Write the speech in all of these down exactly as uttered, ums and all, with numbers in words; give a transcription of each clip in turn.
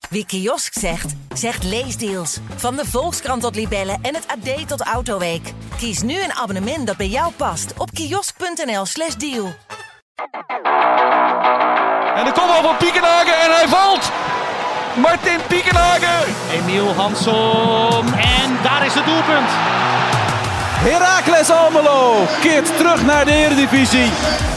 Wie kiosk zegt, zegt leesdeals. Van de Volkskrant tot Libellen en het A D tot Autoweek. Kies nu een abonnement dat bij jou past op kiosk.nl slash deal. En de kopbal van Piekenhagen en hij valt! Martin Piekenhagen! Emiel Hansom en daar is het doelpunt. Heracles Almelo keert terug naar de Eredivisie.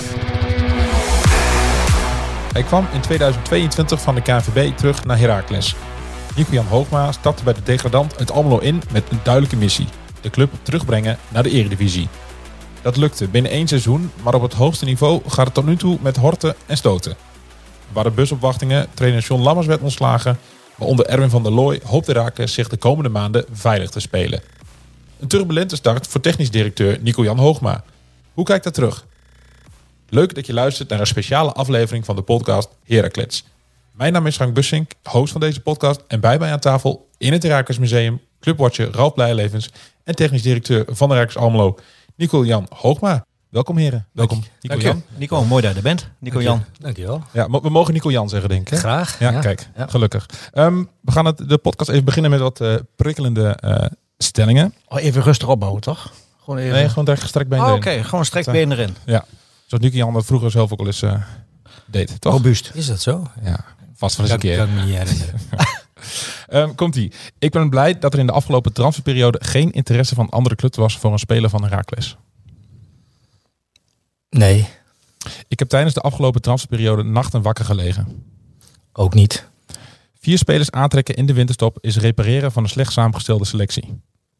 Hij kwam in tweeduizend tweeëntwintig van de K N V B terug naar Heracles. Nico-Jan Hoogma stapte bij de degradant uit Almelo in met een duidelijke missie. De club terugbrengen naar de Eredivisie. Dat lukte binnen één seizoen, maar op het hoogste niveau gaat het tot nu toe met horten en stoten. Er waren busopwachtingen, trainer John Lammers werd ontslagen, maar onder Erwin van der Looy hoopt Heracles zich de komende maanden veilig te spelen. Een turbulente start voor technisch directeur Nico-Jan Hoogma. Hoe kijkt dat terug? Leuk dat je luistert naar een speciale aflevering van de podcast Heracles. Mijn naam is Frank Bussink, host van deze podcast en bij mij aan tafel in het Heracles Museum, clubwatcher Ralf Blijlevens en technisch directeur van Heracles Almelo, Nico-Jan Hoogma. Welkom heren. Welkom Nico-Jan. Nico, mooi dat je er bent. Nico-Jan. Dankjewel. Ja, we mogen Nico-Jan zeggen, denk ik. Hè? Graag. Ja, ja. kijk. Ja. Gelukkig. Um, we gaan het, de podcast even beginnen met wat uh, prikkelende uh, stellingen. Oh, even rustig opbouwen, toch? Gewoon even... Nee, gewoon direct gestrekt been oh, erin. Oké, okay. gewoon strekt been erin. Ja, zoals Nico-Jan dat vroeger zelf ook al eens uh, deed, toch? Robuust. Is dat zo? Ja, vast van eens een keer. Dat kan ik me niet herinneren. um, Komt-ie. Ik ben blij dat er in de afgelopen transferperiode geen interesse van andere clubs was voor een speler van Heracles. Nee, Ik heb tijdens de afgelopen transferperiode nachten wakker gelegen. ook niet. Vier spelers aantrekken in de winterstop is repareren van een slecht samengestelde selectie.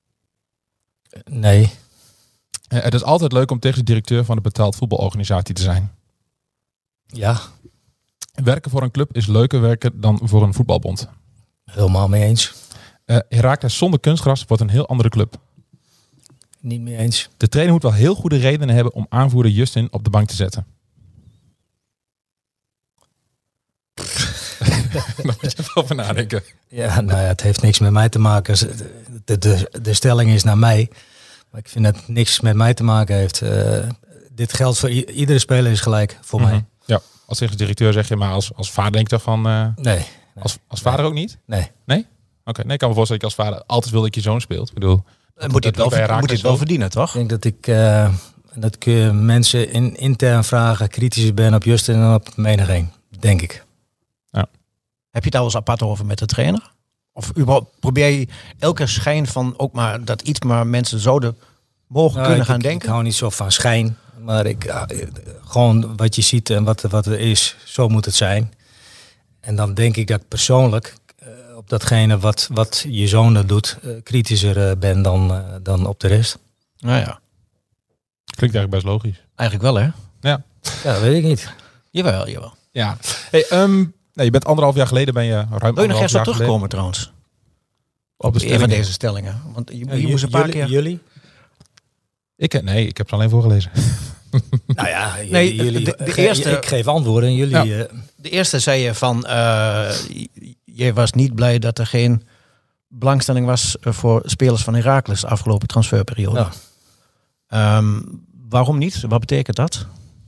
Nee, Uh, het is altijd leuk om tegen de directeur van een betaald voetbalorganisatie te zijn. ja, Werken voor een club is leuker werken dan voor een voetbalbond. helemaal mee eens. Uh, Heracles zonder kunstgras wordt een heel andere club. Niet mee eens. De trainer moet wel heel goede redenen hebben om aanvoerder Justin op de bank te zetten. Daar moet je even over nadenken. Ja, nou ja, het heeft niks met mij te maken. De, de, de stelling is naar mij. Maar ik vind dat het niks met mij te maken heeft. Uh, dit geldt voor i- iedere speler is gelijk voor Mm-hmm. mij. Ja, als tegen de directeur zeg je, maar als, als vader denk je toch van... Uh, Nee. nee als, als vader nee. ook niet? Nee. Nee? Oké, okay. Nee, ik kan me voorstellen dat je als vader altijd wil dat je zoon speelt. Ik bedoel... Dan moet je het wel, bij ver- moet je het wel ook. verdienen, toch? Ik denk dat ik, uh, dat ik uh, mensen in, intern vragen kritischer ben op Justin dan op menigeen. Denk ik. Heb je het daar wel eens apart over met de trainer? Of überhaupt probeer je elke schijn van ook maar dat iets maar mensen zouden mogen Nou, kunnen ik, gaan ik, denken? Ik hou niet zo van schijn. Maar ik, uh, gewoon wat je ziet en wat, wat er is, zo moet het zijn. En dan denk ik dat ik persoonlijk uh, op datgene wat, wat je zoon dat doet, uh, kritischer uh, ben dan, uh, dan op de rest. Nou ja, Klinkt eigenlijk best logisch. eigenlijk wel hè? Ja. Ja, dat weet ik niet. Jawel, jawel. Ja. Hey, um, nee, je bent anderhalf jaar geleden ben je ruim Wil je nog anderhalf eens op jaar terugkomen trouwens? Op de Een van stellingen. deze stellingen. Want je, je Uh, moest een paar jullie, keer... jullie? Ik, nee, ik heb ze alleen voorgelezen. Nou ja, jullie, Nee, jullie, de- de ge- eerste- ik geef antwoorden en jullie... Ja. Uh, De eerste zei je van, uh, je was niet blij dat er geen belangstelling was voor spelers van Heracles de afgelopen transferperiode. Ja. Um, waarom niet? Wat betekent dat?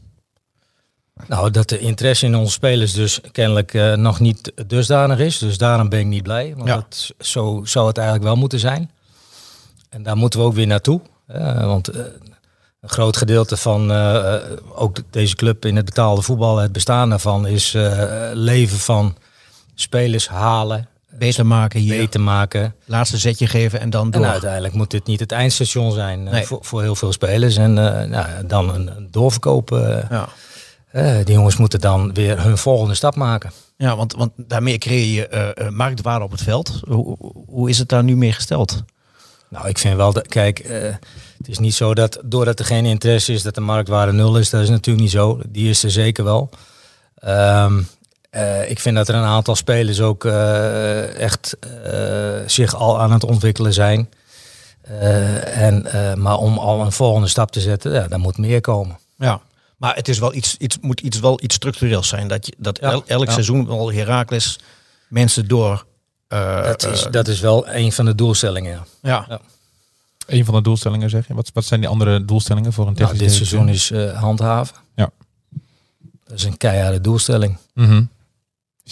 Nou, dat de interesse in onze spelers dus kennelijk uh, nog niet dusdanig is. Dus daarom ben ik niet blij. Want Ja. dat, zo zou het eigenlijk wel moeten zijn. En daar moeten we ook weer naartoe. Uh, want uh, een groot gedeelte van uh, ook deze club in het betaalde voetbal, het bestaan daarvan, is uh, leven van spelers halen, Beter maken hier, beter maken. laatste zetje geven en dan door. En uiteindelijk moet dit niet het eindstation zijn uh, Nee. voor, voor heel veel spelers. En uh, nou, dan een, een doorverkoop. Uh, Ja. uh, die jongens moeten dan weer hun volgende stap maken. Ja, want, want daarmee creëer je uh, uh, marktwaarde op het veld. Hoe, hoe is het daar nu mee gesteld? Nou, ik vind wel dat, kijk, uh, het is niet zo dat doordat er geen interesse is dat de marktwaarde nul is. Dat is natuurlijk niet zo. Die is er zeker wel. Um, uh, ik vind dat er een aantal spelers ook uh, echt uh, zich al aan het ontwikkelen zijn. Uh, en, uh, maar om al een volgende stap te zetten, ja, daar moet meer komen. Ja, maar het is wel iets, iets, moet iets, wel iets structureels zijn. Dat, je, dat Ja, el, elk ja. seizoen wel Heracles mensen door... Uh, Dat is, uh, dat is wel een van de doelstellingen. Ja. ja. Ja. Een van de doelstellingen zeg je. Wat, wat zijn die andere doelstellingen voor een Nou, technisch dit directeur? seizoen is uh, handhaven. Ja. Dat is een keiharde doelstelling. Mm-hmm. Ja.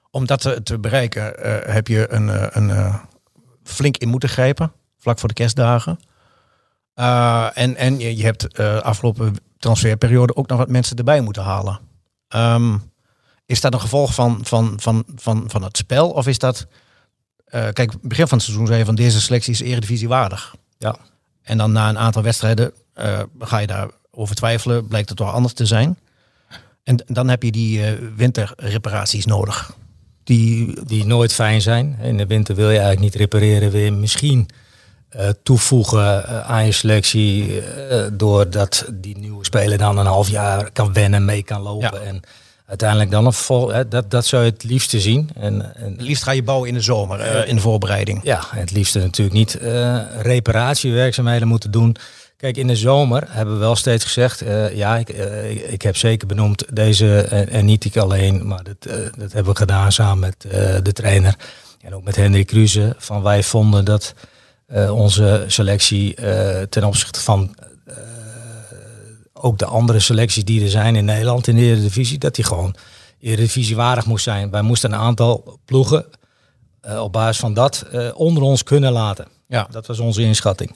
Om dat te, te bereiken uh, heb je een, uh, een uh, flink in moeten grijpen. Vlak voor de kerstdagen. Uh, en, en je, je hebt uh, afgelopen transferperiode ook nog wat mensen erbij moeten halen. Um, is dat een gevolg van, van, van, van, van het spel? Of is dat... Uh, kijk, begin van het seizoen zei je van deze selectie is Eredivisie waardig. Ja. En dan na een aantal wedstrijden uh, ga je daarover twijfelen. Blijkt het toch anders te zijn. En dan heb je die uh, winterreparaties nodig. Die... die nooit fijn zijn. In de winter wil je eigenlijk niet repareren. Wil je misschien uh, toevoegen uh, aan je selectie. Uh, doordat die nieuwe speler dan een half jaar kan wennen, mee kan lopen. Ja. En uiteindelijk dan een vol. Hè, dat, dat zou je het liefste zien. En, en, het liefst ga je bouwen in de zomer, uh, in de voorbereiding. Ja, het liefste natuurlijk niet uh, reparatiewerkzaamheden moeten doen. Kijk, in de zomer hebben we wel steeds gezegd, uh, ja, ik, uh, ik, ik heb zeker benoemd deze, en, en niet ik alleen, maar dat, uh, dat hebben we gedaan samen met uh, de trainer en ook met Hendrik Kruse. Van wij vonden dat uh, onze selectie uh, ten opzichte van uh, ook de andere selecties die er zijn in Nederland in de Eredivisie, dat die gewoon Eredivisiewaardig moest zijn. Wij moesten een aantal ploegen uh, op basis van dat uh, onder ons kunnen laten. Ja. Dat was onze inschatting.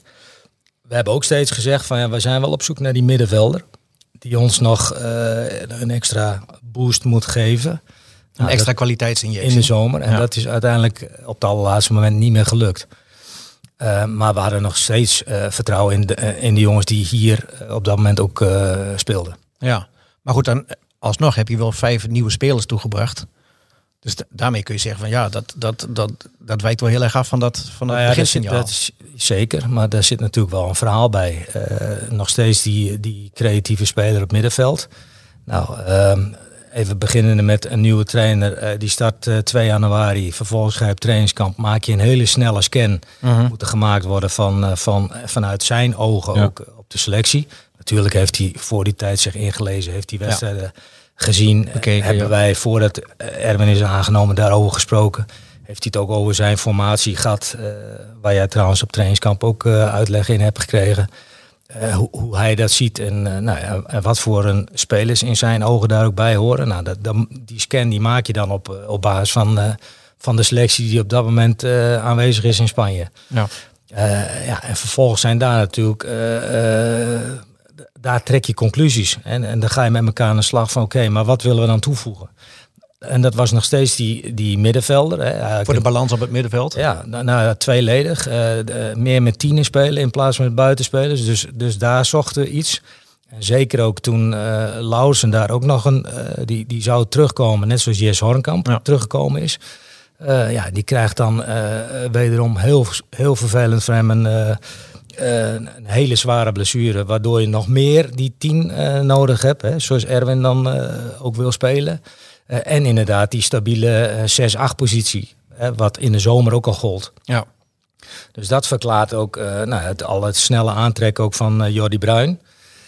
We hebben ook steeds gezegd van ja, we zijn wel op zoek naar die middenvelder. Die ons nog uh, een extra boost moet geven. Een nou, extra kwaliteitsinjectie. In de zomer. En ja. dat is uiteindelijk op het allerlaatste moment niet meer gelukt. Uh, maar we hadden nog steeds uh, vertrouwen in de, uh, in de jongens die hier uh, op dat moment ook uh, speelden. Ja, maar goed, dan alsnog heb je wel vijf nieuwe spelers toegebracht. Dus d- daarmee kun je zeggen van ja, dat, dat, dat, dat wijkt wel heel erg af van dat, van dat nou ja, beginsignaal. Dat is zeker, maar daar zit natuurlijk wel een verhaal bij. Uh, nog steeds die, die creatieve speler op middenveld. Nou, uh, even beginnende met een nieuwe trainer. Uh, die start uh, twee januari. Vervolgens ga je op trainingskamp. Maak je een hele snelle scan. Mm-hmm. Moet er gemaakt worden van, uh, van, vanuit zijn ogen ja. ook uh, op de selectie. Natuurlijk heeft hij voor die tijd zich ingelezen. Heeft die wedstrijden... Ja. gezien, Bekeken, hebben ja. wij voordat Erwin is aangenomen daarover gesproken. Heeft hij het ook over zijn formatie gehad, uh, waar jij trouwens op trainingskamp ook uh, uitleg in hebt gekregen. Uh, hoe, hoe hij dat ziet en, uh, nou ja, en wat voor een spelers in zijn ogen daar ook bij horen. Nou, dat, dat, die scan die maak je dan op, uh, op basis van, uh, van de selectie die op dat moment uh, aanwezig is in Spanje. Ja. Uh, ja, en vervolgens zijn daar natuurlijk... Uh, uh, Daar trek je conclusies en, en dan ga je met elkaar aan de slag van oké, okay, maar wat willen we dan toevoegen? En dat was nog steeds die, die middenvelder. Hè. Voor de balans op het middenveld? Ja, nou, nou tweeledig. Uh, de, meer met tienen spelen in plaats van met buitenspelers. Dus, dus daar zochten we iets. En zeker ook toen uh, Lauwersen daar ook nog een... Uh, die, die zou terugkomen, net zoals Jess Hornkamp ja. teruggekomen is. Uh, ja, die krijgt dan uh, wederom heel, heel vervelend voor hem een... Uh, Uh, een hele zware blessure, waardoor je nog meer die tien uh, nodig hebt, hè, zoals Erwin dan uh, ook wil spelen. Uh, en inderdaad die stabiele uh, zes acht positie, hè, wat in de zomer ook al gold. Ja. Dus dat verklaart ook uh, nou, het, al het snelle aantrekken ook van uh, Jordi Bruin.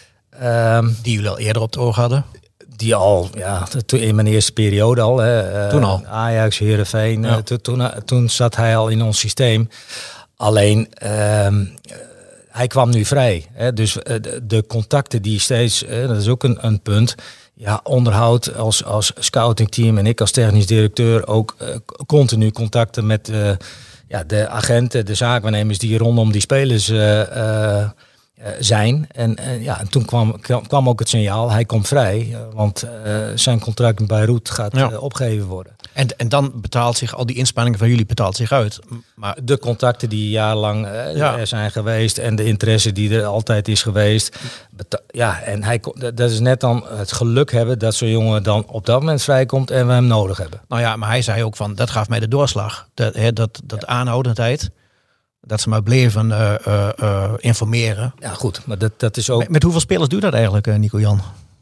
Uh, die jullie al eerder op het oog hadden? Die al, ja, in mijn eerste periode al. Hè, uh, toen al? Ajax, Heerenveen, ja. uh, to, toen, uh, toen zat hij al in ons systeem. Alleen... Uh, Hij kwam nu vrij. Hè? Dus uh, de, de contacten die steeds, uh, dat is ook een, een punt. Ja, onderhoud als, als scoutingteam en ik als technisch directeur ook uh, continu contacten met uh, ja, de agenten, de zaakwaarnemers die rondom die spelers uh, uh, zijn. En, uh, ja, en toen kwam, kwam ook het signaal, hij komt vrij. Uh, want uh, zijn contract in Beirut gaat ja. uh, opgegeven worden. En, en dan betaalt zich, al die inspanningen van jullie betaalt zich uit. Maar de contacten die jarenlang uh, ja. er zijn geweest en de interesse die er altijd is geweest. Beta- ja, en hij, dat is net dan het geluk hebben dat zo'n jongen dan op dat moment vrijkomt en we hem nodig hebben. Nou ja, maar hij zei ook van, dat gaf mij de doorslag. Dat, hè, dat, dat ja. aanhoudendheid. Dat ze maar bleven uh, uh, uh, informeren. Ja goed, maar dat, dat is ook... Met, met hoeveel spelers doe je dat eigenlijk, uh, Nico-Jan?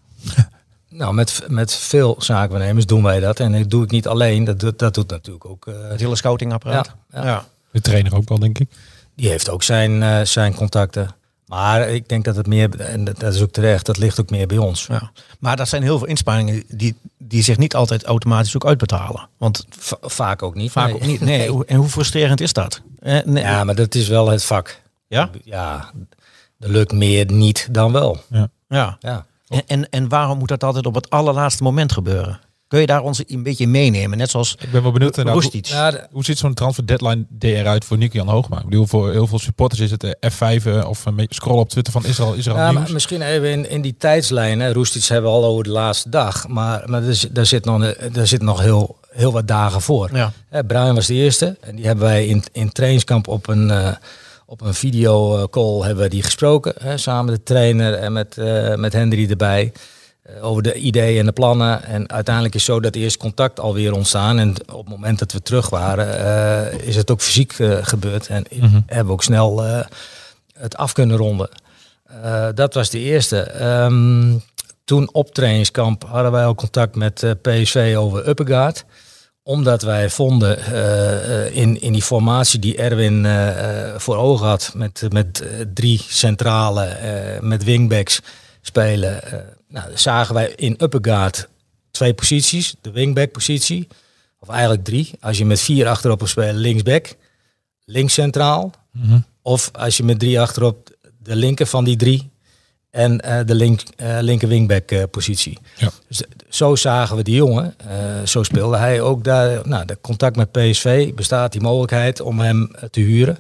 Nou, met, met veel zaakwaarnemers doen wij dat. En dat doe ik niet alleen. Dat, dat, dat doet natuurlijk ook... Uh, het hele scoutingapparaat. Ja, ja. ja. De trainer ook wel, denk ik. Die heeft ook zijn, uh, zijn contacten. Maar ik denk dat het meer... En dat is ook terecht. Dat ligt ook meer bij ons. Ja. Maar dat zijn heel veel inspanningen die, die zich niet altijd automatisch ook uitbetalen. Want v- vaak ook niet. Vaak nee. ook niet. Nee. nee. En hoe frustrerend is dat? Eh, nee. Ja, maar dat is wel het vak. Ja? Ja. Er lukt meer niet dan wel. Ja. Ja. ja. En, en, en waarom moet dat altijd op het allerlaatste moment gebeuren? Kun je daar ons een beetje meenemen? Net zoals Ik ben wel benieuwd naar Roestic. hoe, ja, hoe ziet zo'n transfer deadline day eruit voor Nico-Jan Hoogma? Ik bedoel, voor heel veel supporters is het de F vijf of een scrollen op Twitter van Israël. Israël Ja, nieuws. maar misschien even in, in die tijdslijn. Hè. Roestic hebben we al over de laatste dag. Maar, maar er, daar zit nog, daar zit nog heel, heel wat dagen voor. Ja. Hè, Bruin was de eerste. En die hebben wij in, in trainingskamp op een, uh, op een videocall hebben we die gesproken. Hè, samen de trainer en met, uh, met Hendry erbij. Uh, over de ideeën en de plannen. En uiteindelijk is zo dat eerst contact alweer ontstaan. En op het moment dat we terug waren, uh, is het ook fysiek uh, gebeurd. En mm-hmm. hebben we ook snel uh, het af kunnen ronden. Uh, dat was de eerste. Um, toen op trainingskamp hadden wij al contact met uh, P S V over Uppegaard. Omdat wij vonden uh, uh, in, in die formatie die Erwin uh, uh, voor ogen had. Met, met uh, drie centrale, uh, met wingbacks spelen. Uh, nou, zagen wij in Uppegaard twee posities. De wingback positie. Of eigenlijk drie. Als je met vier achterop wil spelen, linksback. Links centraal. Mm-hmm. Of als je met drie achterop de linker van die drie en uh, de link, uh, linker wingback uh, positie. Ja. Dus de, zo zagen we die jongen. Uh, zo speelde hij ook daar. Nou, de contact met P S V bestaat die mogelijkheid om hem uh, te huren.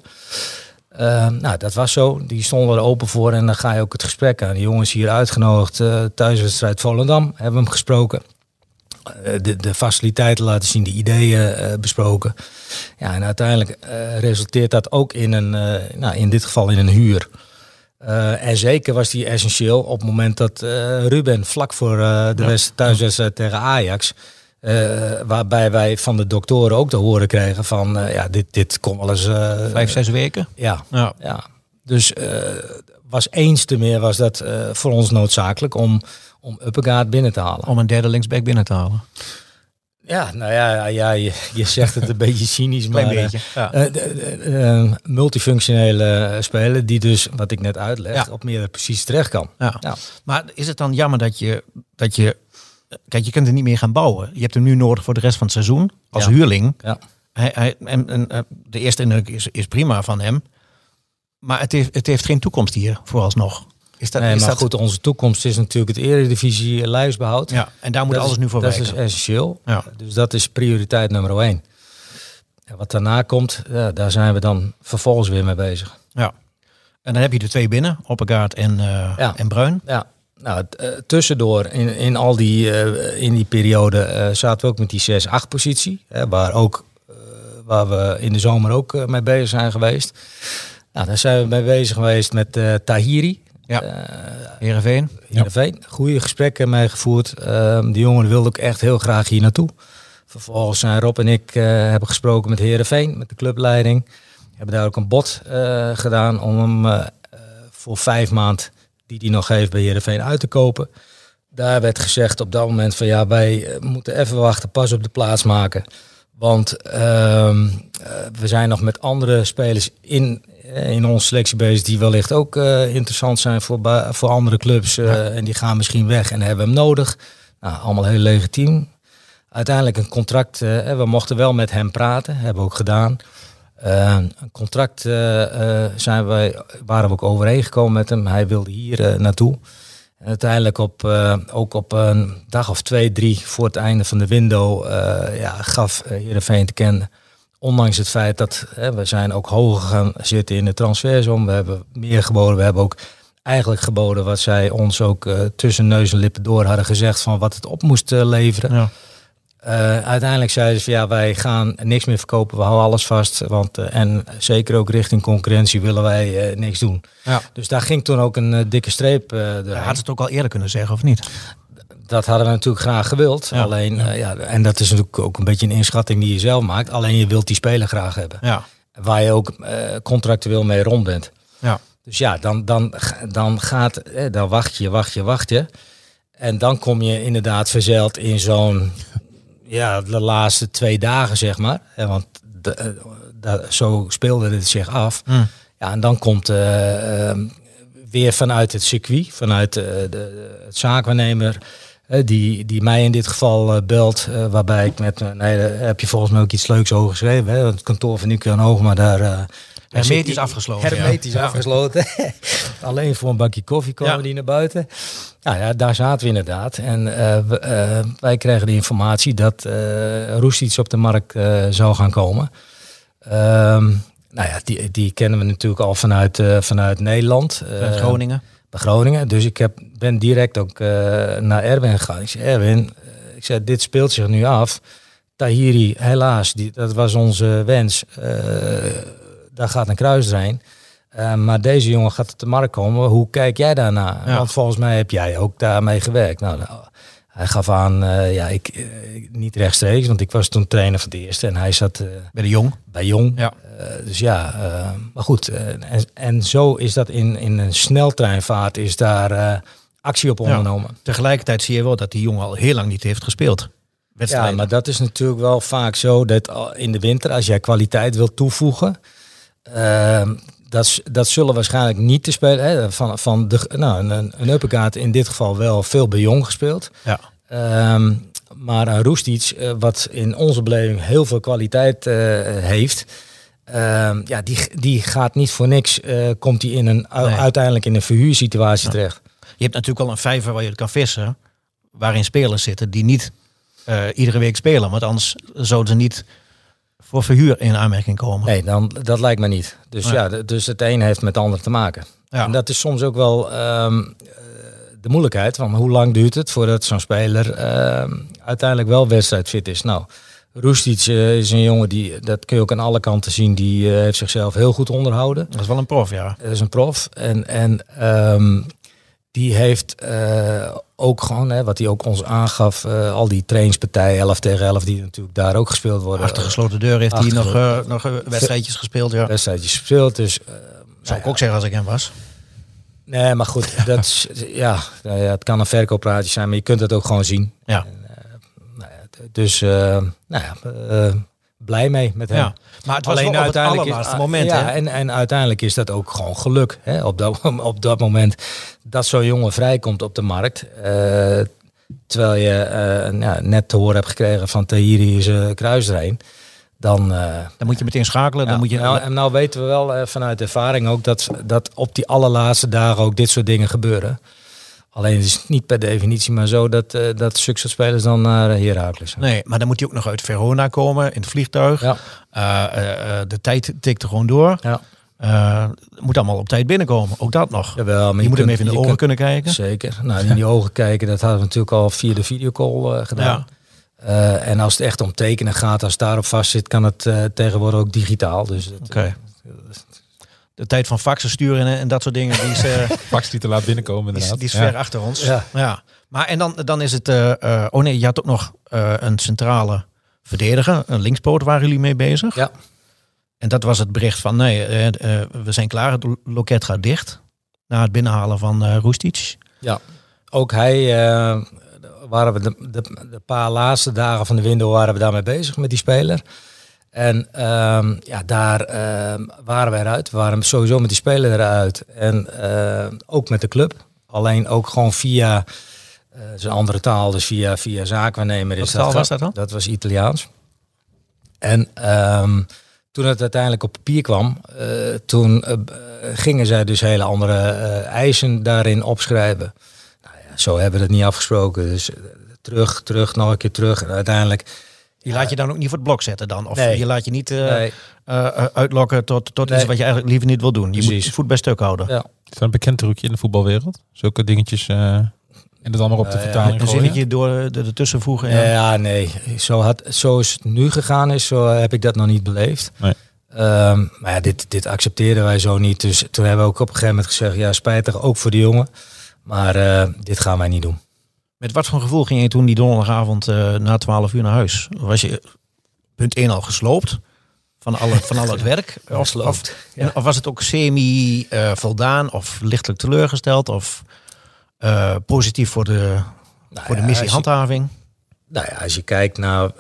Uh, nou, dat was zo. Die stonden er open voor en dan ga je ook het gesprek aan. Die jongens hier uitgenodigd. Uh, thuiswedstrijd Volendam hebben we hem gesproken. Uh, de, de faciliteiten laten zien, de ideeën uh, besproken. Ja, en uiteindelijk uh, resulteert dat ook in een, uh, nou, in dit geval in een huur. Uh, en zeker was die essentieel op het moment dat uh, Ruben vlak voor uh, de ja. thuiswedstrijd tegen Ajax, uh, waarbij wij van de doktoren ook te horen kregen van uh, ja, dit, dit kon wel eens uh, vijf, zes weken. Ja, ja. ja. Dus uh, was eens te meer was dat uh, voor ons noodzakelijk om, om Uppegaard binnen te halen. Om een derde linksback binnen te halen. Ja, nou ja, ja je, je zegt het een beetje cynisch, maar Klein beetje, ja. uh, uh, uh, uh, multifunctionele speler die dus, wat ik net uitleg, ja. op meerdere posities terecht kan. Ja. Ja. Maar is het dan jammer dat je, dat je, kijk, je kunt er niet meer gaan bouwen. Je hebt hem nu nodig voor de rest van het seizoen als ja. huurling. Ja. Hij, hij, en, en, de eerste indruk is, is prima van hem, maar het heeft, het heeft geen toekomst hier vooralsnog. Is dat, nee, is maar dat... goed, onze toekomst is natuurlijk het Eredivisie lijfsbehoud. Ja, en daar moet dat alles is, nu voor dat wijken. Dat is essentieel. Ja. Dus dat is prioriteit nummer één. En wat daarna komt, ja, daar zijn we dan vervolgens weer mee bezig. Ja. En dan heb je de twee binnen, Oppegaard en, uh, ja. en Bruin. Ja. Nou, t- uh, tussendoor in, in al die, uh, in die periode uh, zaten we ook met die zes acht positie. Hè, waar, ook, uh, waar we in de zomer ook uh, mee bezig zijn geweest. Nou, daar zijn we mee bezig geweest met uh, Tahiri. Ja, uh, Heerenveen. Heerenveen. Goede gesprekken mee gevoerd. Uh, de jongen wilde ook echt heel graag hier naartoe. Vervolgens zijn Rob en ik uh, hebben gesproken met Heerenveen, met de clubleiding. Hebben daar ook een bod uh, gedaan om hem uh, voor vijf maanden die hij nog heeft bij Heerenveen uit te kopen. Daar werd gezegd op dat moment van ja, wij moeten even wachten, pas op de plaats maken. Want uh, uh, we zijn nog met andere spelers in... in onze selectie bezig die wellicht ook uh, interessant zijn voor, ba- voor andere clubs. Uh, ja. En die gaan misschien weg en hebben hem nodig. Nou, allemaal heel legitiem. Uiteindelijk een contract. Uh, we mochten wel met hem praten. Hebben we ook gedaan. Uh, een contract uh, uh, zijn wij, waren we ook overeengekomen met hem. Hij wilde hier uh, naartoe. En uiteindelijk op, uh, ook op een dag of twee, drie voor het einde van de window uh, ja, gaf uh, Heerenveen te kennen. Ondanks het feit dat hè, we zijn ook hoger gaan zitten in de transfersom. We hebben meer geboden. We hebben ook eigenlijk geboden wat zij ons ook uh, tussen neus en lippen door hadden gezegd van wat het op moest uh, leveren. Ja. Uh, uiteindelijk zeiden ze van ja, wij gaan niks meer verkopen. We houden alles vast. Want, uh, en zeker ook richting concurrentie willen wij uh, niks doen. Ja. Dus daar ging toen ook een uh, dikke streep uh, doorheen. Ja, had het ook al eerder kunnen zeggen of niet? Dat hadden we natuurlijk graag gewild. Ja, alleen, ja. Uh, ja, en dat is natuurlijk ook een beetje een inschatting die je zelf maakt. Alleen je wilt die speler graag hebben. Ja. Waar je ook uh, contractueel mee rond bent. Ja. Dus ja, dan, dan, dan gaat, eh, dan wacht je, wacht je, wacht je. En dan kom je inderdaad verzeild in zo'n, ja, de laatste twee dagen zeg maar. Eh, want de, uh, de, zo speelde het zich af. Mm. Ja, en dan komt uh, uh, weer vanuit het circuit, vanuit uh, de, de, het zaakwaarnemer... Die, die mij in dit geval uh, belt, uh, waarbij ik met, uh, nee, daar heb je volgens mij ook iets leuks over geschreven. Hè? Het kantoor van Nico-Jan Hoogma, daar, uh, Hermetisch is afgesloten. Hermetisch ja. afgesloten. Alleen voor een bakje koffie komen Ja. die naar buiten. Nou ja, daar zaten we inderdaad. En uh, we, uh, wij kregen de informatie dat uh, Roestic op de markt uh, zou gaan komen. Um, nou ja, die, die kennen we natuurlijk al vanuit, uh, vanuit Nederland. Uh, Uit Groningen. Bij Groningen. Dus ik heb, ben direct ook uh, naar Erwin gegaan. Ik zei, Erwin, uh, ik zei, dit speelt zich nu af. Tahiri, helaas, die, dat was onze wens. Uh, daar gaat een kruisdrain. Uh, maar deze jongen gaat op de markt komen. Hoe kijk jij daarna? Ja. Want volgens mij heb jij ook daarmee gewerkt. Nou, nou hij gaf aan, uh, ja, ik, uh, niet rechtstreeks, want ik was toen trainer van de eerste. En hij zat uh, Bij de Jong. bij Jong. Ja. Uh, dus ja, uh, maar goed. Uh, en, en zo is dat in, in een sneltreinvaart is daar uh, actie op ondernomen. Ja. Tegelijkertijd zie je wel dat die jongen al heel lang niet heeft gespeeld. Ja, maar dat is natuurlijk wel vaak zo dat in de winter, als jij kwaliteit wilt toevoegen, uh, dat, dat zullen waarschijnlijk niet te spelen. Hè, van, van de, nou, een, een uppercut in dit geval wel veel bij Jong gespeeld. Ja. Um, maar een Roestic, uh, wat in onze beleving heel veel kwaliteit uh, heeft, uh, ja, die, die gaat niet voor niks, uh, komt hij in een, Nee. uiteindelijk in een verhuursituatie Ja. terecht. Je hebt natuurlijk wel een vijver waar je kan vissen, waarin spelers zitten die niet uh, iedere week spelen. Want anders zouden ze niet voor verhuur in aanmerking komen. Nee, dan, dat lijkt me niet. Dus Nee. ja, de- dus het een heeft met het ander te maken. Ja. En dat is soms ook wel um, de moeilijkheid van hoe lang duurt het voordat zo'n speler um, uiteindelijk wel wedstrijdfit is. Nou, Roestic uh, is een jongen die, dat kun je ook aan alle kanten zien, die uh, heeft zichzelf heel goed onderhouden. Dat is wel een prof, ja. Dat is een prof. En, en um, die heeft uh, ook gewoon, hè, wat hij ook ons aangaf, uh, al die trainingspartijen, elf tegen elf, die natuurlijk daar ook gespeeld worden. Achter gesloten deur heeft hij Achter- nog, uh, nog uh, wedstrijdjes gespeeld, ja. Wedstrijdjes gespeeld. Dus uh, Zou ik ook zeggen als ik hem was. nee, maar goed, dat is, ja, nou ja, het kan een verkooppraatje zijn, maar je kunt het ook gewoon zien. Ja. En, uh, nou ja, d- dus, uh, nou ja, uh, blij mee met hem. Ja. Maar het was wel op het allerlaatste is, moment, ja, hè? en, en uiteindelijk is dat ook gewoon geluk. Hè, op, dat, op dat moment dat zo'n jongen vrijkomt op de markt. Uh, terwijl je uh, ja, net te horen hebt gekregen van Tahiri is uh, kruisdrain. Dan, uh, Dan moet je meteen schakelen. ja, Dan moet je, nou, en nou weten we wel uh, vanuit ervaring ook dat, dat op die allerlaatste dagen ook dit soort dingen gebeuren. Alleen het is niet per definitie maar zo dat, uh, dat successpelers dan naar uh, Heracles gaan. nee, maar dan moet hij ook nog uit Verona komen in het vliegtuig. Ja. Uh, uh, uh, de tijd tikt er gewoon door. Ja. Uh, moet allemaal op tijd binnenkomen. Ook dat nog. Jawel, maar je, moet hem kunt- even in de je ogen kunt- kunnen kijken. Zeker. Nou, in die ogen kijken, dat hadden we natuurlijk al via de videocall uh, gedaan. Uh, en als het echt om tekenen gaat, als het daarop vast zit, kan het uh, tegenwoordig ook digitaal. Dus dat, Oké. De tijd van faxen sturen en, en dat soort dingen, die is, uh, Fax die te laat binnenkomen die is, inderdaad. die is Ja. ver achter ons. Ja. Ja. Maar en dan, dan is het... Uh, uh, oh nee, je had ook nog uh, een centrale verdediger. Een linkspoot waren jullie mee bezig. Ja. En dat was het bericht van nee, uh, uh, we zijn klaar. Het loket gaat dicht. Na het binnenhalen van uh, Roestic. Ja, ook hij, uh, waren we de, de, de paar laatste dagen van de window waren we daarmee bezig met die speler. En um, ja, daar uh, waren we eruit. We waren sowieso met die speler eruit. En uh, ook met de club. Alleen ook gewoon via, uh, het is een andere taal, dus via, via zaakwaarnemer. Wat is taal was dat dan? Dat was Italiaans. En um, toen het uiteindelijk op papier kwam, uh, toen uh, gingen zij dus hele andere uh, eisen daarin opschrijven. Nou ja, zo hebben we het niet afgesproken. Dus uh, terug, terug, nog een keer terug. En uiteindelijk... Die laat je dan ook niet voor het blok zetten dan? Of Nee. je laat je niet uh, Nee. uh, uitlokken tot, tot Nee. iets wat je eigenlijk liever niet wil doen. Je Precies. moet voet bij stuk houden. Ja. Is dat een bekend trucje in de voetbalwereld? Zulke dingetjes uh, en het dan maar op de Uh, ja, vertaling Een gooien? zinnetje door de, ertussen voegen. Ja, Ja. nee. Zo, had, zo is het nu gegaan is, zo heb ik dat nog niet beleefd. Nee. Um, maar ja, dit, dit accepteerden wij zo niet. Dus toen hebben we ook op een gegeven moment gezegd, ja, spijtig ook voor de jongen. Maar uh, dit gaan wij niet doen. Met wat voor gevoel ging je toen die donderdagavond uh, na twaalf uur naar huis? Was je punt één al gesloopt van, alle, van al het werk? Of, Gesloopt, of, ja. of was het ook semi uh, voldaan of lichtelijk teleurgesteld? Of uh, positief voor de, Nou voor de ja, missie als je- handhaving? Nou ja, als je kijkt naar uh,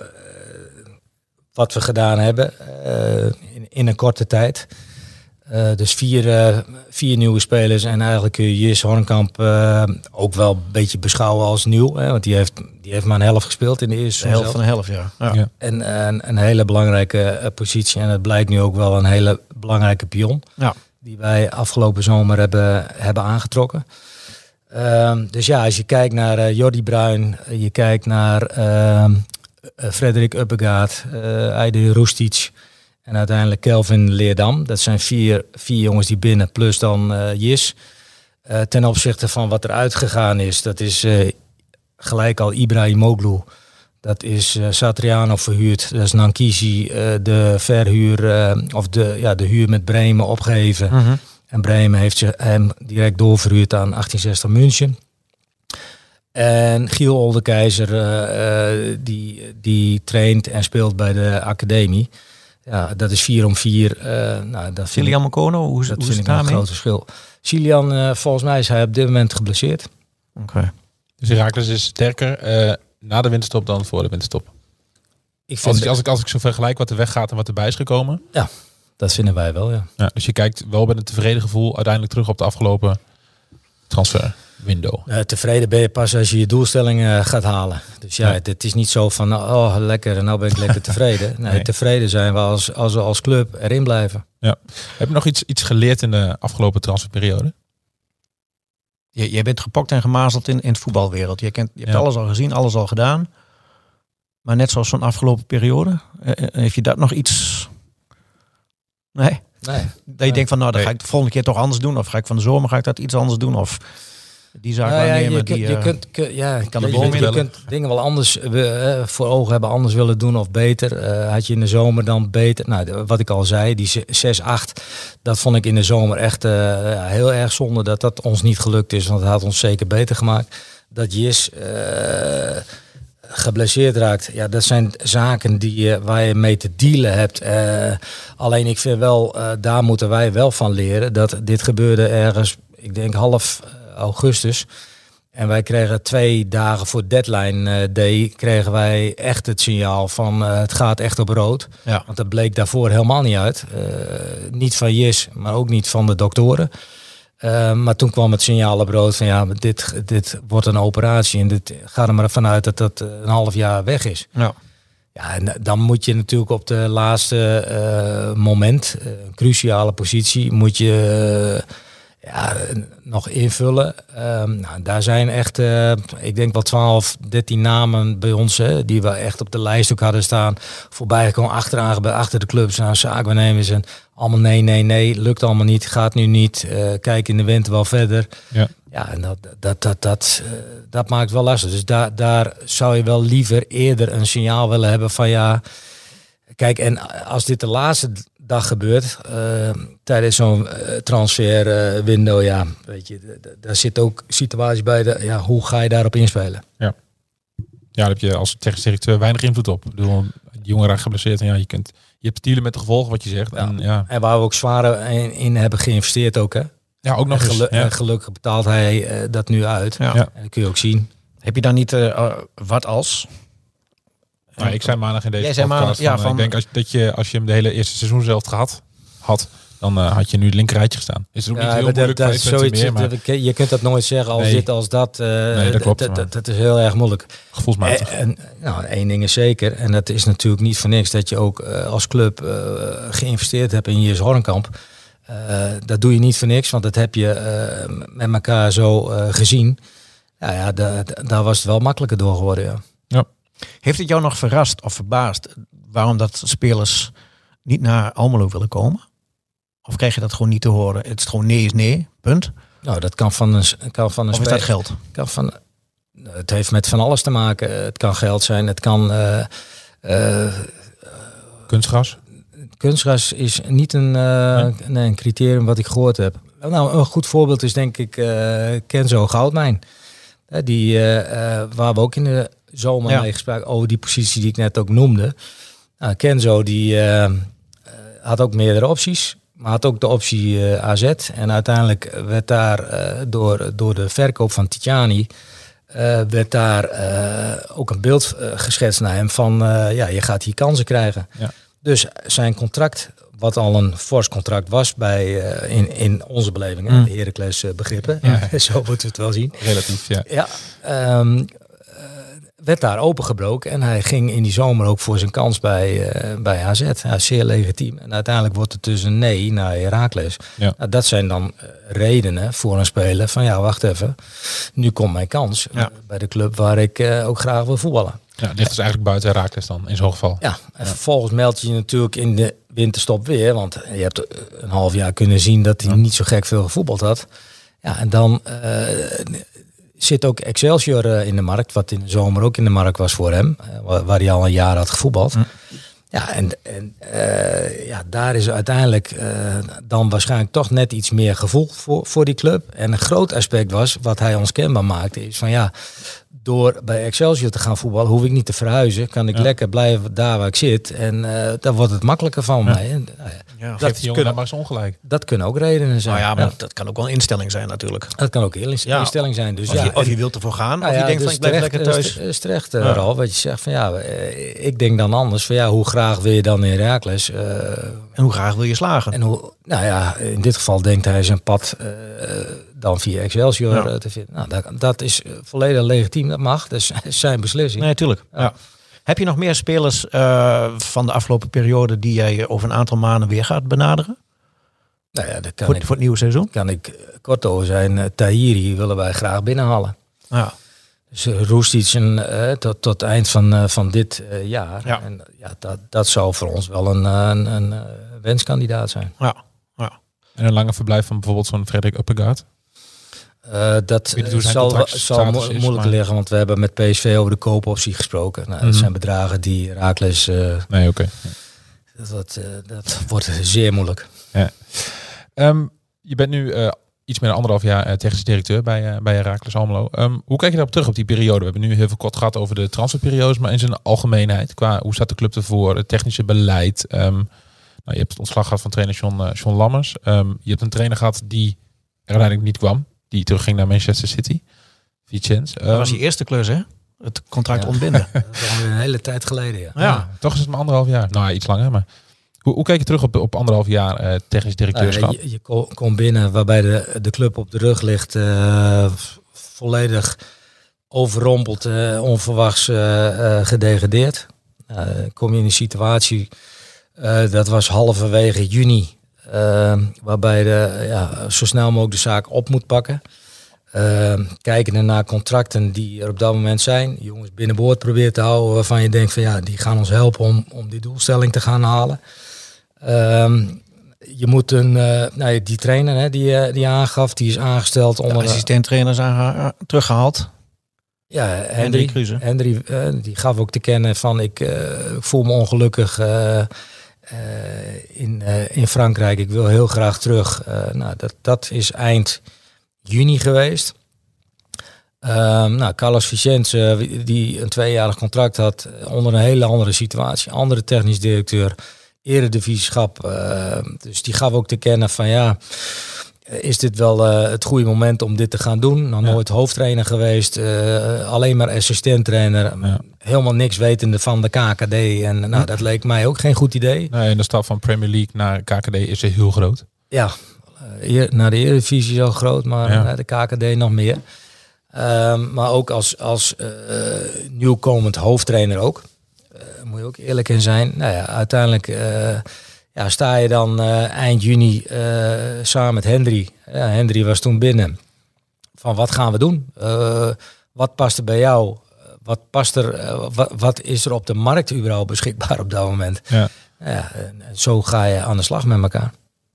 wat we gedaan hebben uh, in, in een korte tijd. Uh, dus vier, uh, vier nieuwe spelers en eigenlijk kun je Jis Hornkamp uh, ook wel een beetje beschouwen als nieuw. Hè, want die heeft, die heeft maar een helft gespeeld in de eerste De helft zelf. van de helft, ja. ja. Ja. En uh, een, een hele belangrijke uh, positie. En het blijkt nu ook wel een hele belangrijke pion. Ja. Die wij afgelopen zomer hebben, hebben aangetrokken. Um, dus ja, als je kijkt naar uh, Jordi Bruin, je kijkt naar uh, uh, Frederik Uppegaard, uh, Aide Roestic en uiteindelijk Kelvin Leerdam. Dat zijn vier, vier jongens die binnen, plus dan uh, Jis. Uh, ten opzichte van wat er uitgegaan is, dat is uh, gelijk al Ibrahimoglu. Dat is uh, Satriano verhuurd. Dat is Nankisi, uh, de verhuur uh, of de, ja, de huur met Bremen opgegeven. Mm-hmm. En Bremen heeft zich hem direct doorverhuurd aan achttienzestig München. En Giel Oldekeizer, uh, uh, die, die traint en speelt bij de academie. Ja, dat is vier om vier. Uh, nou, dat Silian Mokono, hoe is, dat hoe vind is ik het een daarmee? groot verschil. Silian, uh, volgens mij is hij op dit moment geblesseerd. Oké. Okay. Dus Heracles is sterker uh, na de winterstop dan voor de winterstop. Ik vind als, ik, als, ik, als ik zo vergelijk wat er weggaat en wat erbij is gekomen. Ja, dat vinden wij wel, ja. ja. Dus je kijkt wel met een tevreden gevoel uiteindelijk terug op de afgelopen transfer window. Uh, tevreden ben je pas als je je doelstellingen gaat halen. Dus ja, ja, het is niet zo van, oh lekker, nou ben ik lekker tevreden. Nee, nee. Tevreden zijn we als, als we als club erin blijven. Ja. Heb je nog iets, iets geleerd in de afgelopen transferperiode? Je, jij bent gepokt en gemazeld in, in het voetbalwereld. Je, kent, je hebt ja. alles al gezien, alles al gedaan. Maar net zoals zo'n afgelopen periode, uh, heeft je dat nog iets... Nee? Nee. Dat je nee. denkt van, nou, dan nee. ga ik de volgende keer toch anders doen. Of ga ik van de zomer ga ik dat iets anders doen. Of die zaak nou, ja, waarnemen. je die, kunt, uh, je kunt, kun, ja, kan de je, boom je, je kunt dingen wel anders uh, voor ogen hebben, anders willen doen of beter. Uh, had je in de zomer dan beter. Nou, wat ik al zei, die zes acht, dat vond ik in de zomer echt uh, ja, heel erg zonde dat dat ons niet gelukt is. Want het had ons zeker beter gemaakt. Dat Jis uh, geblesseerd raakt. Ja, dat zijn zaken die, uh, waar je mee te dealen hebt. Uh, alleen ik vind wel, uh, daar moeten wij wel van leren. Dat dit gebeurde ergens, ik denk half augustus. En wij kregen twee dagen voor deadline uh, day, kregen wij echt het signaal van uh, het gaat echt op rood. Ja. Want dat bleek daarvoor helemaal niet uit. Uh, niet van Jis, maar ook niet van de doktoren. Uh, maar toen kwam het signaal op rood van ja, dit, dit wordt een operatie. En dit gaat er maar vanuit dat dat een half jaar weg is. Ja. Ja, en dan moet je natuurlijk op de laatste uh, moment, uh, cruciale positie, moet je... Uh, Ja, nog invullen. Um, nou, daar zijn echt, uh, ik denk wel twaalf, dertien namen bij ons, hè, die we echt op de lijst ook hadden staan. Voorbij gewoon achteraan, achter de clubs, nou, zaakwaarnemers en allemaal nee, nee, nee, lukt allemaal niet, gaat nu niet. Uh, kijk in de winter wel verder. Ja, ja en dat, dat, dat, dat, uh, dat maakt wel lastig. Dus daar, daar zou je wel liever eerder een signaal willen hebben van ja, kijk, en als dit de laatste dag gebeurt uh, tijdens zo'n uh, transfer uh, window, ja, weet je, d- d- daar zit ook situaties bij. De, ja, hoe ga je daarop inspelen? Ja, ja, daar heb je als technisch directeur weinig invloed op. Ik bedoel, die jongen raakt geblesseerd en ja, je kunt, je hebt dealen met de gevolgen wat je zegt. Ja. En, ja. En waar we ook zwaar in, in hebben geïnvesteerd ook, hè? ja, ook nog en, eens. gelu- Ja. en gelukkig betaalt hij uh, dat nu uit. Ja. Ja. En dat kun je ook zien. Heb je dan niet uh, uh, wat als? Nou, ik zei maandag in deze Jij zei podcast maandag, ja, van, van- ik denk als, dat je als je hem de hele eerste seizoen zelf gehad had, dan uh, had je nu het linkerrijtje gestaan. Is het ook Ja, niet heel maar dat- moeilijk, dat vijf is punten zoiets, meer, maar dat- je kunt dat nooit zeggen als Nee. dit, als dat. Uh, Nee, dat klopt, dat, maar- dat, dat is heel erg moeilijk. gevoelsmatig. En, en nou, één ding is zeker, en dat is natuurlijk niet voor niks, dat je ook uh, als club uh, geïnvesteerd hebt in Jis Hornkamp. Uh, dat doe je niet voor niks, want dat heb je uh, met elkaar zo uh, gezien. Ja, ja da, da, daar was het wel makkelijker door geworden, ja. Heeft het jou nog verrast of verbaasd waarom dat spelers niet naar Almelo willen komen? Of krijg je dat gewoon niet te horen? Het is gewoon nee is nee, punt. Nou, dat kan van een, kan van een Of is dat geld? Kan van, het heeft met van alles te maken. Het kan geld zijn, het kan... Uh, uh, Kunstgras. kunstgras is niet een, uh, Nee. nee, een criterium wat ik gehoord heb. Nou, een goed voorbeeld is denk ik uh, Kenzo Goudmijn. Uh, die, uh, uh, waar we ook in de zomer Ja. mee gesproken over die positie die ik net ook noemde. Uh, Kenzo die uh, uh, had ook meerdere opties. Maar had ook de optie uh, A Z. En uiteindelijk werd daar uh, door, door de verkoop van Tijani... Uh, werd daar uh, ook een beeld uh, geschetst naar hem van... Uh, ja, je gaat hier kansen krijgen. Ja. Dus zijn contract, wat al een fors contract was bij uh, in, in onze beleving, Mm. de Heracles uh, begrippen. Ja. Zo moeten we het wel zien. Relatief, ja. Ja, um, uh, werd daar opengebroken. En hij ging in die zomer ook voor zijn kans bij, uh, bij A Z. Ja, zeer legitiem. En uiteindelijk wordt het dus een nee naar Heracles. Ja. Nou, dat zijn dan uh, redenen voor een speler van ja, wacht even. Nu komt mijn kans ja. uh, bij de club waar ik uh, ook graag wil voetballen. Ja, ligt dus eigenlijk buiten Heracles dan, in zo'n geval. Ja, en ja. vervolgens meld je je natuurlijk in de winterstop weer. Want je hebt een half jaar kunnen zien dat hij ja. niet zo gek veel gevoetbald had. Ja, en dan uh, zit ook Excelsior uh, in de markt. Wat in de zomer ook in de markt was voor hem. Uh, waar, waar hij al een jaar had gevoetbald. Ja, ja en, en uh, ja, daar is uiteindelijk uh, dan waarschijnlijk toch net iets meer gevoel voor, voor die club. En een groot aspect was, wat hij ons kenbaar maakte, is van ja... Door bij Excelsior te gaan voetballen, hoef ik niet te verhuizen. Kan ik ja. lekker blijven daar waar ik zit. En uh, dan wordt het makkelijker van ja. mij. En, uh, ja, dat geeft die jongen maar eens ongelijk. Dat kunnen ook redenen zijn. Nou ja, maar ja. dat kan ook wel een instelling zijn natuurlijk. Dat kan ook een ja. instelling zijn. Dus of, ja, je, of en, je wilt ervoor gaan, nou of je ja, denkt dus van ik blijf lekker thuis. Dat is terecht, uh, ja. Ralf, wat je zegt van ja, uh, ik denk dan anders. Van ja, hoe graag wil je dan in Heracles? Uh, en hoe graag wil je slagen? En hoe, nou ja, in dit geval denkt hij zijn pad uh, dan via Excelsior ja. uh, te vinden. Nou, dat, dat is volledig legitiem, dat mag. Dat is zijn beslissing. Nee, tuurlijk. Ja. Ja. Heb je nog meer spelers uh, van de afgelopen periode die jij over een aantal maanden weer gaat benaderen? Nou ja, dat kan voor, ik, voor het nieuwe seizoen? Kan ik kort over zijn. Uh, Tahiri willen wij graag binnenhalen. Ja. Dus uh, Roestic uh, tot, tot eind van, uh, van dit uh, jaar. Ja. En ja, dat, dat zou voor ons wel een, een, een uh, wenskandidaat zijn. Ja. Ja. En een lange verblijf van bijvoorbeeld zo'n Frederik Uppegaard? Uh, dat uh, zal, zal mo- is, moeilijk maar... liggen, want we hebben met P S V over de koopoptie gesproken. Nou, mm-hmm. Dat zijn bedragen die Heracles... Uh, nee, oké. Okay. Dat, dat, uh, dat wordt zeer moeilijk. Ja. Um, je bent nu uh, iets meer dan anderhalf jaar uh, technisch directeur bij, uh, bij Heracles Almelo. Um, hoe kijk je daarop terug op die periode? We hebben nu heel veel kort gehad over de transferperiodes, maar in zijn algemeenheid, qua hoe staat de club ervoor, het technische beleid. Um, nou, je hebt het ontslag gehad van trainer John, uh, John Lammers. Um, je hebt een trainer gehad die er uiteindelijk niet kwam. Die terugging naar Manchester City. Vicens. Um, dat was die eerste klus, hè? Het contract ja. ontbinden. Dat is alweer een hele tijd geleden, ja. ja. ja. Toch is het maar anderhalf jaar. Nou, iets langer, maar... Hoe, hoe kijk je terug op, op anderhalf jaar uh, technisch directeurschap? Uh, je je komt kom binnen waarbij de, de club op de rug ligt. Uh, volledig overrompeld, uh, onverwachts uh, uh, gedegradeerd. Uh, kom je in een situatie... Uh, dat was halverwege juni... Uh, waarbij de, ja, zo snel mogelijk de zaak op moet pakken. Uh, kijken naar contracten die er op dat moment zijn. Jongens binnenboord probeert te houden waarvan je denkt van ja, die gaan ons helpen om, om die doelstelling te gaan halen. Uh, je moet een, uh, nou, die trainer hè, die, uh, die aangaf, die is aangesteld onder... De assistent-trainers aange- teruggehaald. Ja, Hendry, Hendry, Hendry uh, die gaf ook te kennen van ik uh, voel me ongelukkig... Uh, Uh, in, uh, in Frankrijk. Ik wil heel graag terug. Uh, nou, dat, dat is eind juni geweest. Uh, nou, Carlos Vicens, uh, die een tweejarig contract had, onder een hele andere situatie. Andere technisch directeur, eredivisieschap. Uh, dus die gaf ook te kennen van ja, is dit wel uh, het goede moment om dit te gaan doen? Nog nooit ja. hoofdtrainer geweest, uh, alleen maar assistent-trainer. Ja. Helemaal niks wetende van de K K D. En nou, dat leek mij ook geen goed idee. Nee, en de stap van Premier League naar K K D is heel groot. Ja, uh, naar de Eredivisie is al groot, maar ja. naar de K K D nog meer. Um, maar ook als, als uh, nieuwkomend hoofdtrainer ook. Uh, moet je ook eerlijk in zijn. Nou ja, uiteindelijk uh, ja, sta je dan uh, eind juni uh, samen met Hendry. Ja, Hendry was toen binnen. Van wat gaan we doen? Uh, wat past er bij jou? Wat past er? Uh, wat, wat is er op de markt überhaupt beschikbaar op dat moment? Ja. Ja, en, en zo ga je aan de slag met elkaar.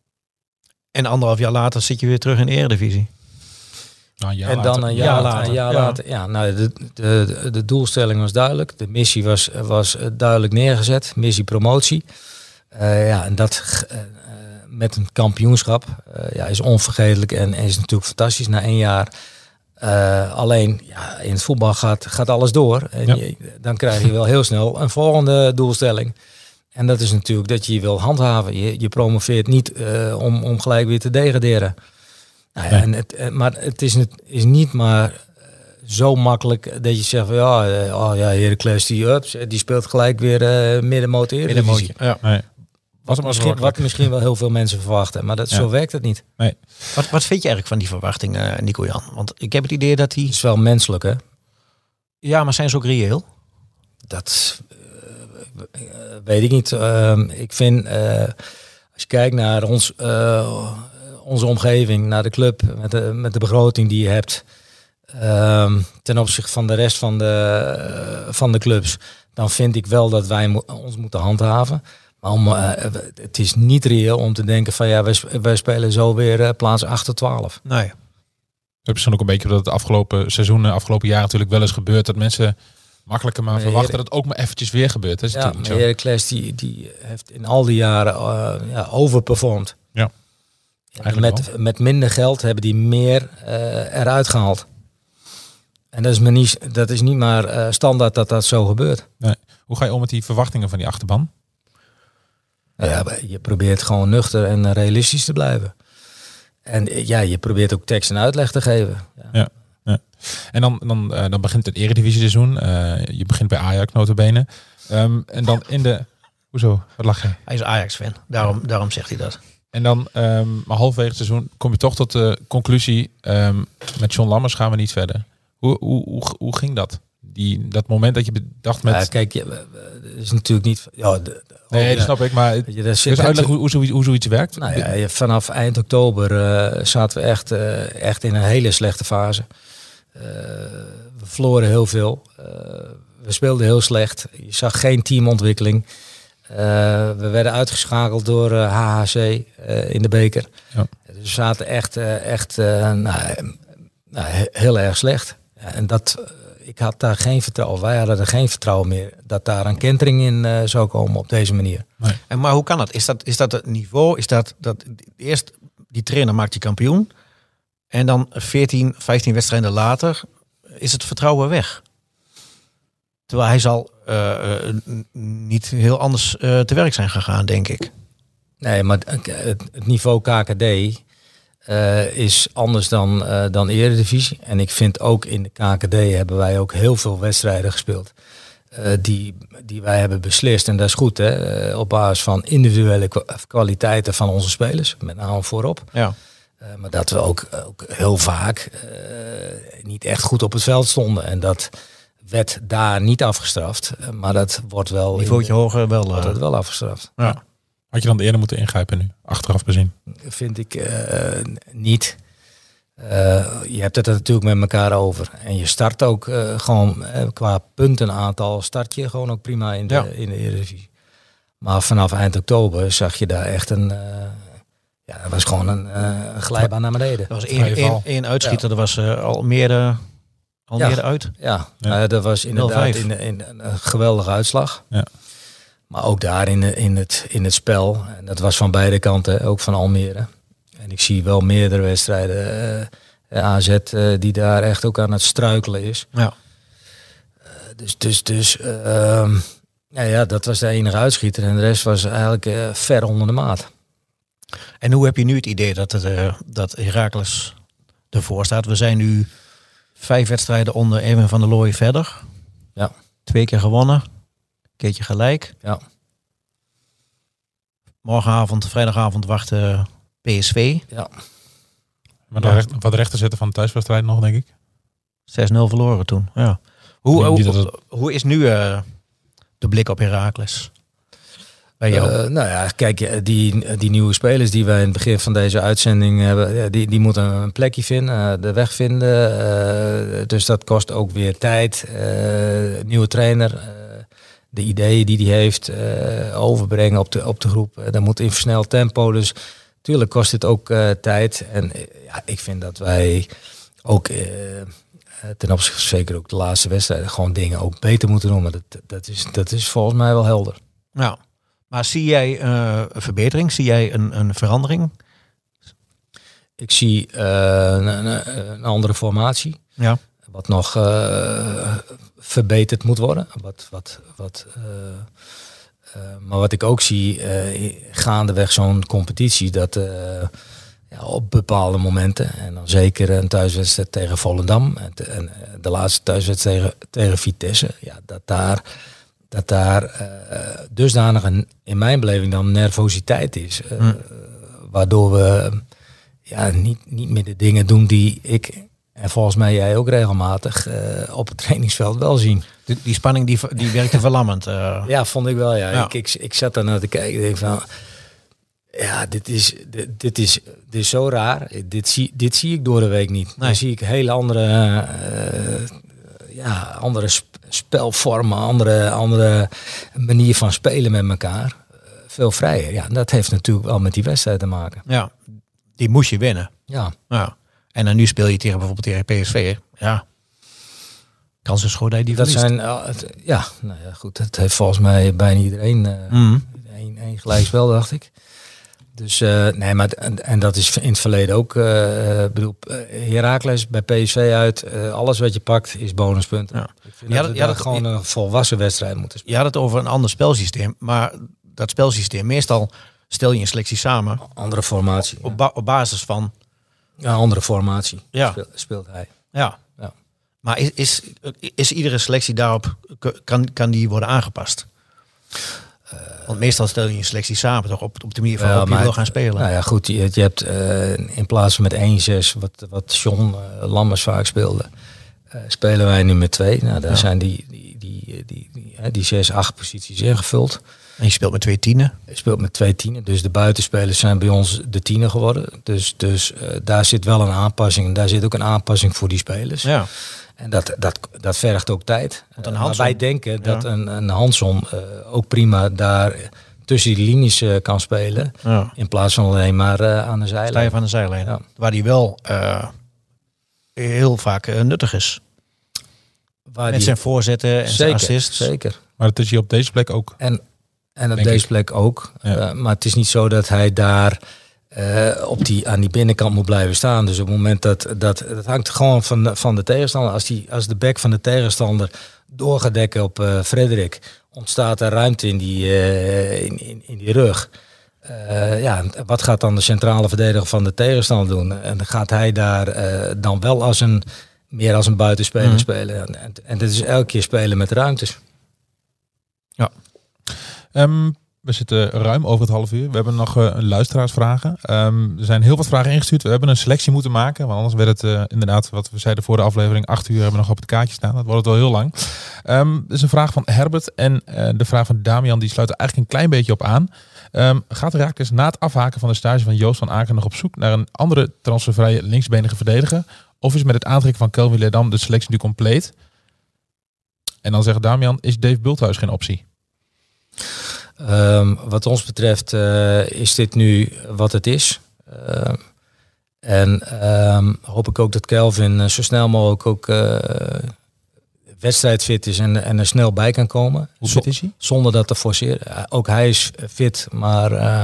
En anderhalf jaar later zit je weer terug in de Eredivisie. Nou, een en dan later. een jaar, ja, later. Een jaar ja. later. Ja, nou, de, de, de, de doelstelling was duidelijk. De missie was, was duidelijk neergezet. Missie promotie. Uh, ja, en dat uh, met een kampioenschap uh, ja, is onvergetelijk en, en is natuurlijk fantastisch na één jaar. Uh, alleen ja, in het voetbal gaat, gaat alles door. En ja. je, dan krijg je wel heel snel een volgende doelstelling. En dat is natuurlijk dat je je wil handhaven. Je, je promoveert niet uh, om, om gelijk weer te degraderen. Nou ja, nee. en het, maar het is, het is niet maar zo makkelijk dat je zegt van ja, uh, oh ja, Heracles die ups, die speelt gelijk weer uh, middenmoot Eredivisie. Ja. Nee. Wat, wat, misschien, wat misschien wel heel veel mensen verwachten, maar dat, ja. zo werkt het niet. Nee. Wat, wat vind je eigenlijk van die verwachting, uh, Nico Jan? Want ik heb het idee dat hij... Het is wel menselijk, hè? Ja, maar zijn ze ook reëel? Dat uh, weet ik niet. Uh, ik vind, uh, als je kijkt naar ons, uh, onze omgeving, naar de club, met de, met de begroting die je hebt, uh, ten opzichte van de rest van de, uh, van de clubs, dan vind ik wel dat wij mo- ons moeten handhaven. Maar om, uh, het is niet reëel om te denken van ja, wij, wij spelen zo weer uh, plaats acht tot twaalf. Nee. Het is misschien ook een beetje dat het afgelopen seizoen, afgelopen jaar natuurlijk wel eens gebeurt dat mensen makkelijker maar Nee, verwachten Erik- dat het ook maar eventjes weer gebeurt. Dat is Ja, natuurlijk maar niet zo. Heracles die, die heeft in al die jaren uh, ja, overperformed. Ja, En eigenlijk met, met minder geld hebben die meer uh, eruit gehaald. En dat is, maar niet, dat is niet maar uh, standaard dat dat zo gebeurt. Nee. Hoe ga je om met die verwachtingen van die achterban? Ja, maar je probeert gewoon nuchter en realistisch te blijven. En uh, ja, je probeert ook tekst en uitleg te geven. Ja. Ja. Ja. En dan, dan, uh, dan begint het eredivisie seizoen. Uh, je begint bij Ajax notabene. Um, en dan in de... Hoezo? Wat lach je? Hij is Ajax-fan. Daarom, daarom zegt hij dat. En dan, um, maar halverwege het seizoen kom je toch tot de conclusie, um, met John Lammers gaan we niet verder. Hoe, hoe, hoe, hoe ging dat? Die, dat moment dat je bedacht met... Ja, kijk, je, uh, is natuurlijk niet... Ja, de, de, nee, oh, dat ja. snap ik, maar... Weet je, daar zit Dus uitleg hoe, hoe, zoiets, hoe zoiets werkt? Nou ja, je- vanaf eind oktober uh, zaten we echt, uh, echt in een hele slechte fase. Uh, we verloren heel veel. Uh, we speelden heel slecht. Je zag geen teamontwikkeling. Uh, we werden uitgeschakeld door uh, H H C uh, in de beker. Ja. Dus we zaten echt, uh, echt uh, nou, nou, he- heel erg slecht. Ja, en dat, uh, ik had daar geen vertrouwen. Wij hadden er geen vertrouwen meer dat daar een kentering in uh, zou komen op deze manier. En maar hoe kan dat? Is dat, is dat het niveau? Is dat, dat eerst die trainer maakt die kampioen en dan veertien, vijftien wedstrijden later is het vertrouwen weg? Terwijl hij zal uh, uh, niet heel anders uh, te werk zijn gegaan, denk ik. Nee, maar het, het niveau K K D uh, is anders dan, uh, dan Eredivisie. En ik vind ook in de K K D hebben wij ook heel veel wedstrijden gespeeld. Uh, die, die wij hebben beslist. En dat is goed, hè? Uh, op basis van individuele kwa- kwaliteiten van onze spelers. Met name voorop. Ja. Uh, maar dat we ook, ook heel vaak uh, niet echt goed op het veld stonden. En dat werd daar niet afgestraft. Uh, maar dat wordt wel, Niveautje hoger wel. wordt Uh, het wel afgestraft. Ja. Had je dan eerder moeten ingrijpen nu? Achteraf bezien. Vind ik uh, niet. Uh, je hebt het er natuurlijk met elkaar over. En je start ook uh, gewoon uh, qua puntenaantal start je gewoon ook prima in de, Ja. in de Eredivisie. Maar vanaf eind oktober zag je daar echt een... Uh, ja, dat was gewoon een, uh, een glijbaan naar beneden. er was Vrije één, één, val. één uitschieter, er was uh, al meer, al Ja. meer uit. Ja, Ja. Uh, dat was inderdaad nul vijf. in, in, een geweldige uitslag. Ja. Maar ook daar in, de, in, het, in het spel. En dat was van beide kanten, ook van Almere. En ik zie wel meerdere wedstrijden, uh, A Z, uh, die daar echt ook aan het struikelen is. Ja. Uh, dus dus, dus uh, ja, ja, dat was de enige uitschieter. En de rest was eigenlijk uh, ver onder de maat. En hoe heb je nu het idee dat, het, uh, dat Heracles ervoor staat? We zijn nu vijf wedstrijden onder Erwin van der Looy verder. Ja. Twee keer gewonnen. Een keertje gelijk. Ja. Morgenavond, vrijdagavond wachten P S V. Ja. Maar dan recht, wat rechter zetten van de thuiswedstrijd nog, denk ik. zes nul verloren toen. Ja. Hoe, Ik denk hoe, niet dat hoe is nu uh, de blik op Heracles? Bij jou? Uh, nou ja, kijk, die, die nieuwe spelers die wij in het begin van deze uitzending hebben, ja, die, die moeten een plekje vinden, uh, de weg vinden. Uh, dus dat kost ook weer tijd. Uh, nieuwe trainer, uh, de ideeën die hij heeft, uh, overbrengen op de, op de groep. Uh, dat moet in versneld tempo. Dus natuurlijk kost dit ook uh, tijd. En uh, ja, ik vind dat wij ook uh, ten opzichte zeker ook de laatste wedstrijden gewoon dingen ook beter moeten doen. Maar dat, dat, is, dat is volgens mij wel helder. Ja. Maar zie jij uh, een verbetering? Zie jij een, een verandering? Ik zie uh, een, een, een andere formatie. Ja. Wat nog uh, verbeterd moet worden. Wat, wat, wat, uh, uh, maar wat ik ook zie, uh, gaandeweg zo'n competitie, dat uh, ja, op bepaalde momenten, en dan zeker een thuiswedstrijd tegen Volendam en, te, en de laatste thuiswedstrijd tegen, tegen Vitesse, ja, dat daar, dat daar uh, dusdanig een, in mijn beleving dan nervositeit is. Uh, hmm. Waardoor we ja, niet, niet meer de dingen doen die ik en volgens mij jij ook regelmatig uh, op het trainingsveld wel zien. Die, die spanning die, die werkte verlammend. Uh. Ja, vond ik wel. Ja. ja. Ik, ik, ik zat daar naar te kijken. Ik denk van, ja, dit is, dit, dit is, dit is zo raar. Dit zie, dit zie ik door de week niet. Nee. Dan zie ik hele andere, uh, ja, andere spelvormen, andere, andere manier van spelen met elkaar. Veel vrijer. Ja, dat heeft natuurlijk wel met die wedstrijd te maken. Ja, die moest je winnen. Ja. ja. En dan nu speel je tegen bijvoorbeeld tegen P S V. Ja. Kans is groot dat je die dat verliest. zijn, uh, het, ja, nou ja, goed. Dat heeft volgens mij bijna iedereen uh, mm. een, een gelijkspel, dacht ik. Dus uh, nee, maar en, en dat is in het verleden ook. Uh, bedoel, Heracles bij P S V uit. Uh, alles wat je pakt is bonuspunten. Ja. Ik vind ja, dat we ja, dat gewoon een volwassen wedstrijd moeten spelen. Je had het over een ander spelsysteem, maar dat spelsysteem meestal stel je een selectie samen. Andere formatie. Op, ba- op basis van. Ja, andere formatie. Ja. Speelt, speelt hij. Ja. ja. Maar is, is, is iedere selectie daarop, kan, kan die worden aangepast? Uh, Want meestal stel je een selectie samen toch op, op de manier waarop ja, je wil gaan spelen. Nou ja, goed. Je, je hebt uh, in plaats van met één zes, wat, wat John uh, Lammers vaak speelde, uh, spelen wij nu met twee. Nou, daar ja. zijn die, die, die, die, die, die, die zes, acht posities ingevuld. En je speelt met twee tienen? Je speelt met twee tienen. Dus de buitenspelers zijn bij ons de tienen geworden. Dus, dus uh, daar zit wel een aanpassing. En daar zit ook een aanpassing voor die spelers. Ja. En dat, dat, dat vergt ook tijd. Want een uh, Hanson, maar wij denken ja. dat een, een Hanson uh, ook prima daar tussen die linies uh, kan spelen. Ja. In plaats van alleen maar uh, aan de zijlijn. Stijf aan de zijlijn. Ja. Waar die wel uh, heel vaak uh, nuttig is. Waar Met die... zijn voorzetten en zeker, zijn assists. Zeker. Maar dat is hier op deze plek ook. En, en op deze ik. plek ook. Ja. Uh, maar het is niet zo dat hij daar uh, op die, aan die binnenkant moet blijven staan. Dus op het moment dat... Dat, dat hangt gewoon van de, van de tegenstander. Als, die, als de back van de tegenstander door gaat dekken op uh, Frederik, ontstaat er ruimte in die, uh, in, in, in die rug. Uh, ja, wat gaat dan de centrale verdediger van de tegenstander doen? En gaat hij daar uh, dan wel als een, meer als een buitenspeler mm. spelen? En, en dat is elke keer spelen met ruimtes. Ja. Um, we zitten ruim over het half uur. We hebben nog uh, luisteraarsvragen. Um, er zijn heel wat vragen ingestuurd. We hebben een selectie moeten maken. Want anders werd het uh, inderdaad, wat we zeiden voor de aflevering, acht uur hebben we nog op het kaartje staan. Dat wordt het wel heel lang. Um, er is een vraag van Herbert. En uh, de vraag van Damian, die sluit er eigenlijk een klein beetje op aan. Um, gaat Heracles na het afhaken van de stage van Joost van Aken nog op zoek naar een andere transfervrije linksbenige verdediger? Of is met het aantrekken van Kelvin Leerdam de selectie nu compleet? En dan zegt Damian, is Dave Bulthuis geen optie? Um, wat ons betreft uh, is dit nu wat het is. Uh, en um, hoop ik ook dat Kelvin uh, zo snel mogelijk ook uh, wedstrijdfit is en, en er snel bij kan komen. Hoe fit is hij? Zonder dat te forceren. Uh, ook hij is fit, maar uh,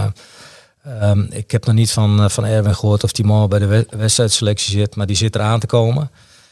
um, ik heb nog niet van, van Erwin gehoord of die man bij de wedstrijdselectie zit. Maar die zit eraan te komen.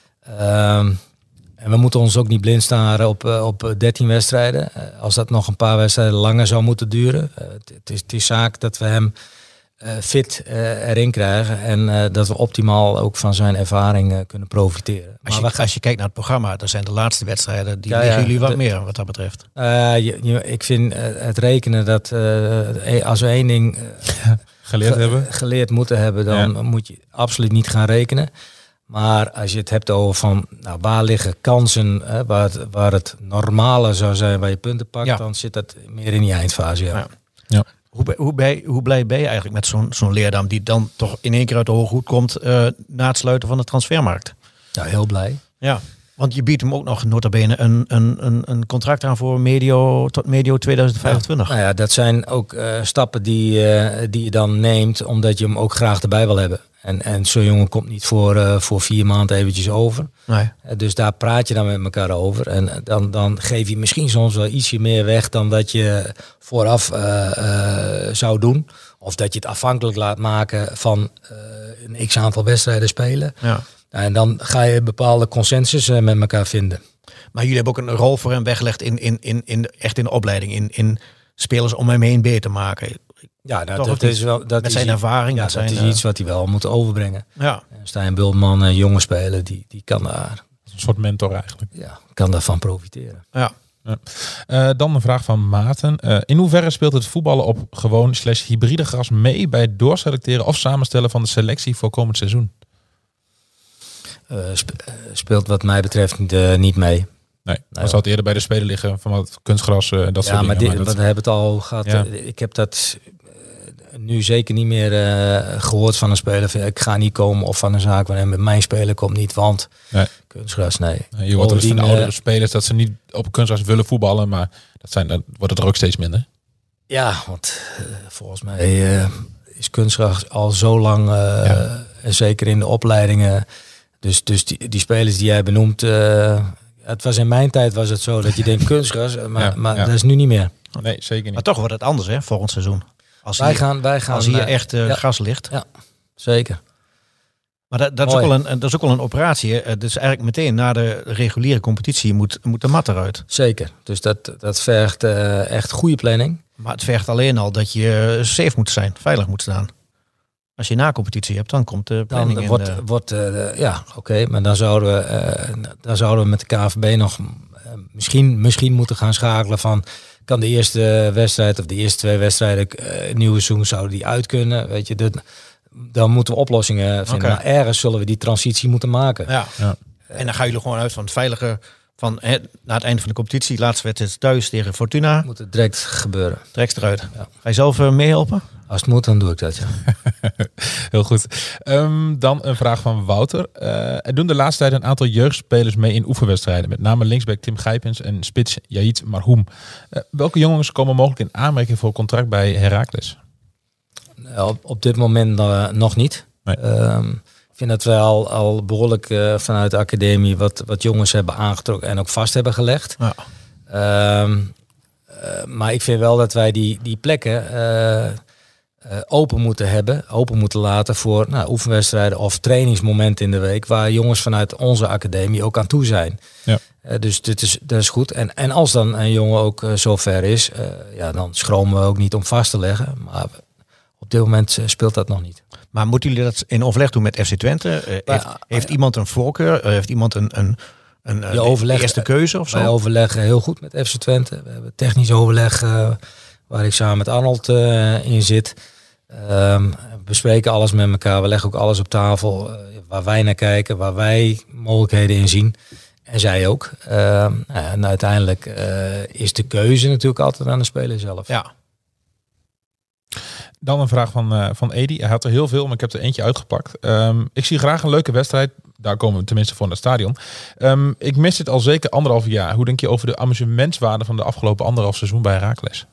Um, En we moeten ons ook niet blind staren op, uh, op dertien wedstrijden. Uh, als dat nog een paar wedstrijden langer zou moeten duren. Uh, het, is, het is zaak dat we hem uh, fit uh, erin krijgen. En uh, dat we optimaal ook van zijn ervaring uh, kunnen profiteren. Als je, maar we, als je kijkt naar het programma, dan zijn de laatste wedstrijden, die ja, liggen ja, jullie wat de, meer wat dat betreft. Uh, je, je, ik vind uh, het rekenen dat uh, als we één ding uh, geleerd, ge, hebben. geleerd moeten hebben, dan ja. moet je absoluut niet gaan rekenen. Maar als je het hebt over van nou, waar liggen kansen, hè, waar, het, waar het normale zou zijn waar je punten pakt, ja. dan zit dat meer in die eindfase. Ja. Ja. Ja. Hoe, hoe, bij, hoe blij ben je eigenlijk met zo'n, zo'n Leerdam die dan toch in één keer uit de hoge hoed komt uh, na het sluiten van de transfermarkt? Ja, heel blij. Ja, want je biedt hem ook nog nota bene een, een, een, een contract aan voor medio tot medio tweeduizend vijfentwintig. Ja, nou ja, dat zijn ook uh, stappen die, uh, die je dan neemt omdat je hem ook graag erbij wil hebben. En, en zo'n jongen komt niet voor, uh, voor vier maanden eventjes over. Nee. Uh, dus daar praat je dan met elkaar over. En dan, dan geef je misschien soms wel ietsje meer weg dan dat je vooraf uh, uh, zou doen. Of dat je het afhankelijk laat maken van uh, een x-aantal wedstrijden spelen. Ja. En dan ga je bepaalde consensus uh, met elkaar vinden. Maar jullie hebben ook een rol voor hem weggelegd in, in, in, in, echt in de opleiding. In, in spelers om hem heen beter te maken. Ja, nou, dat is wel dat met zijn is, ervaring. Ja, dat dat zijn, is iets wat hij wel moet overbrengen. Ja. Stijn Bultman, een jonge speler, die, die kan daar... Een soort mentor eigenlijk. Ja, kan daarvan profiteren. Ja. Ja. Uh, dan een vraag van Maarten. Uh, in hoeverre speelt het voetballen op gewoon slash hybride gras mee bij het doorselecteren of samenstellen van de selectie voor komend seizoen? uh, sp- uh, speelt wat mij betreft niet, uh, niet mee. Nee, dan zou het eerder bij de Spelen liggen van wat kunstgras en uh, dat ja, soort maar dingen. Dit, maar we hebben het al gehad. Ja. Ik heb dat uh, nu zeker niet meer uh, gehoord van een speler. Van, ik ga niet komen of van een zaak waarin met mijn speler komt niet, want nee. kunstgras, nee. nee je hoort er dus van de oudere spelers dat ze niet op kunstgras willen voetballen, maar dat zijn, dan wordt het er ook steeds minder. Ja, want uh, volgens mij uh, is kunstgras al zo lang, uh, ja. en zeker in de opleidingen. Dus, dus die, die spelers die jij benoemt, uh, het was in mijn tijd was het zo dat je denkt kunstgras, maar, ja, maar ja. dat is nu niet meer. Nee, zeker niet. Maar toch wordt het anders, hè, volgend seizoen. Als wij hier, gaan, wij gaan, als hier uh, echt uh, ja. gas ligt. Ja, zeker. Maar dat, dat, is ook wel een, dat is ook wel een operatie. Hè? Dus eigenlijk meteen na de reguliere competitie moet, moet de mat eruit. Zeker. Dus dat, dat vergt uh, echt goede planning. Maar het vergt alleen al dat je safe moet zijn, veilig moet staan. Als je na competitie hebt, dan komt de planning dan wordt, in. De... Wordt, uh, ja, oké. Okay, maar dan zouden, we, uh, dan zouden we met de K V B nog uh, misschien, misschien moeten gaan schakelen van... kan de eerste wedstrijd of de eerste twee wedstrijden uh, nieuwe seizoen zouden die uit kunnen. Weet je, dat, dan moeten we oplossingen vinden. Okay. Maar ergens zullen we die transitie moeten maken. Ja. Ja. En dan gaan jullie gewoon uit van het veilige... van hè, na het einde van de competitie, laatste wedstrijd thuis tegen Fortuna. Moet het direct gebeuren. Direct eruit. Ja. Ga je zelf uh, meehelpen? Als het moet, dan doe ik dat, ja. Heel goed. Um, dan een vraag van Wouter. Uh, er doen de laatste tijd een aantal jeugdspelers mee in oefenwedstrijden. Met name linksback Tim Gijpens en spits Yaid Marhoum. Uh, welke jongens komen mogelijk in aanmerking voor contract bij Heracles? Uh, op, op dit moment uh, nog niet. Nee. Um, ik vind dat we al, al behoorlijk uh, vanuit de academie wat, wat jongens hebben aangetrokken en ook vast hebben gelegd. Ja. Um, uh, maar ik vind wel dat wij die, die plekken uh, uh, open moeten hebben, open moeten laten voor nou, oefenwedstrijden of trainingsmomenten in de week waar jongens vanuit onze academie ook aan toe zijn. Ja. Uh, dus dit is, dat is goed. En, en als dan een jongen ook uh, zo ver is, uh, ja, dan schromen we ook niet om vast te leggen. Maar op dit moment uh, speelt dat nog niet. Maar moeten jullie dat in overleg doen met F C Twente? Uh, heeft ja, heeft ja. iemand een voorkeur? Uh, heeft iemand een, een, een, een overleg, eerste keuze of zo? Wij overleggen heel goed met F C Twente. We hebben technisch overleg uh, waar ik samen met Arnold uh, in zit. Um, we bespreken alles met elkaar. We leggen ook alles op tafel uh, waar wij naar kijken, waar wij mogelijkheden in zien. En zij ook. Um, en uiteindelijk uh, is de keuze natuurlijk altijd aan de speler zelf. Ja. Dan een vraag van, uh, van Edi. Hij had er heel veel, maar ik heb er eentje uitgepakt. Um, ik zie graag een leuke wedstrijd. Daar komen we tenminste voor naar het stadion. Um, ik mis dit al zeker anderhalf jaar. Hoe denk je over de amusementswaarde van de afgelopen anderhalf seizoen bij Heracles?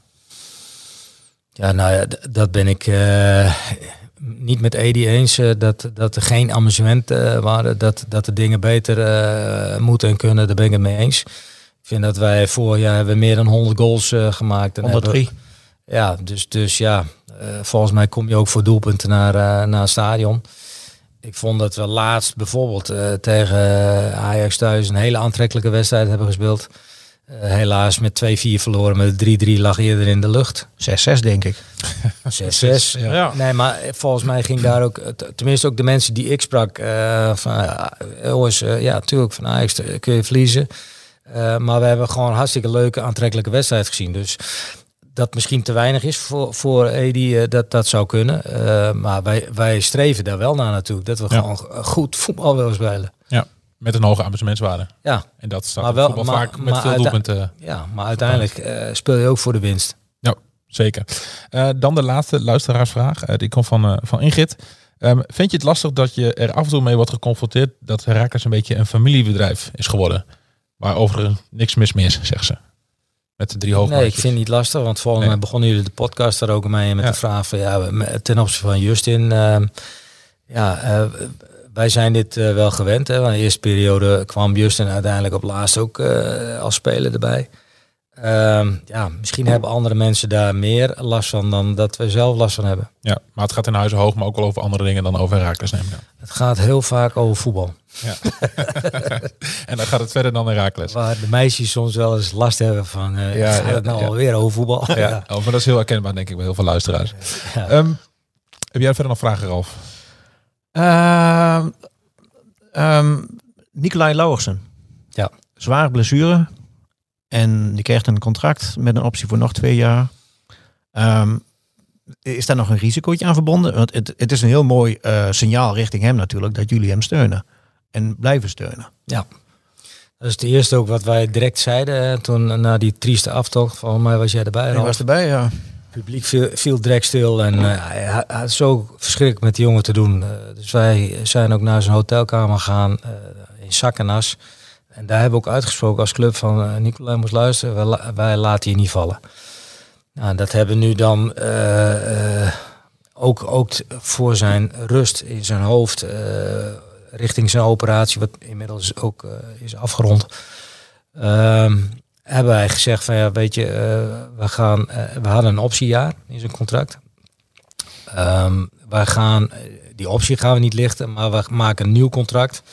Ja, nou ja, d- dat ben ik uh, niet met Edi eens. Uh, dat, dat er geen amusement uh, waren. Dat, dat de dingen beter uh, moeten en kunnen. Daar ben ik het mee eens. Ik vind dat wij vorig jaar hebben meer dan honderd goals uh, gemaakt. En honderddrie. Hebben, ja, dus, dus ja, uh, volgens mij kom je ook voor doelpunten naar, uh, naar het stadion. Ik vond dat we laatst bijvoorbeeld uh, tegen Ajax thuis een hele aantrekkelijke wedstrijd hebben gespeeld. Uh, helaas met twee vier verloren, met drie drie lag eerder in de lucht. zes zes denk ik. zes zes. Ja. Ja. Nee, maar volgens mij ging daar ook, tenminste ook de mensen die ik sprak, uh, van uh, jongens, uh, ja, natuurlijk van Ajax kun je verliezen. Uh, maar we hebben gewoon een hartstikke leuke, aantrekkelijke wedstrijd gezien. Dus dat misschien te weinig is voor, voor Edi, uh, dat, dat zou kunnen. Uh, maar wij, wij streven daar wel naar natuurlijk. Dat we ja. gewoon goed voetbal willen spelen. Ja, met een hoge amusementswaarde. Ja. En dat staat maar wel, voetbal maar, vaak met maar veel doelpunten. Ja, maar uiteindelijk uh, speel je ook voor de winst. Ja, zeker. Uh, dan de laatste luisteraarsvraag. Uh, die komt van, uh, van Ingrid. Um, vind je het lastig dat je er af en toe mee wordt geconfronteerd dat Heracles een beetje een familiebedrijf is geworden? Waar overigens niks mis meer is, zegt ze. Met de drie hoofdmaatjes. Nee, ik vind het niet lastig, want volgens mij nee. begonnen jullie de podcast daar ook mee met ja. de vraag van ja, ten opzichte van Justin. Uh, ja, uh, wij zijn dit uh, wel gewend. Hè, want in de eerste periode kwam Justin uiteindelijk op laatst ook uh, als speler erbij. Uh, ja, misschien hebben andere mensen daar meer last van dan dat we zelf last van hebben. Ja, maar het gaat in huizen hoog, maar ook wel over andere dingen dan over Heracles nemen. Ja. Het gaat heel vaak over voetbal. Ja. En dan gaat het verder dan Heracles. Waar de meisjes soms wel eens last hebben van, uh, ja, gaat ja, het nou ja. alweer over voetbal? Ja. Ja. Oh, maar dat is heel herkenbaar, denk ik, bij heel veel luisteraars. Ja. Um, heb jij verder nog vragen, Ralf? Uh, um, Nicolai Lauwersen. Ja. Zware blessure. En die krijgt een contract met een optie voor nog twee jaar. Um, is daar nog een risicootje aan verbonden? Want het, het is een heel mooi uh, signaal richting hem natuurlijk, dat jullie hem steunen. en blijven steunen. Ja. Dat is het eerste ook wat wij direct zeiden toen na die trieste aftocht. Volgens mij was jij erbij. Ik was erbij, ja. Het publiek viel, viel direct stil en uh, hij, hij had zo verschrikkelijk met die jongen te doen. Uh, dus wij zijn ook naar zijn hotelkamer gegaan uh, in zak en as. En daar hebben we ook uitgesproken als club van uh, Nicolai moest luisteren, wij, wij laten je niet vallen. Nou, dat hebben we nu dan uh, uh, ook, ook voor zijn rust in zijn hoofd, uh, richting zijn operatie, wat inmiddels ook uh, is afgerond. Uh, hebben wij gezegd van ja, weet je, uh, we gaan, uh, we hadden een optiejaar in zijn contract. Um, wij gaan, die optie gaan we niet lichten, maar we maken een nieuw contract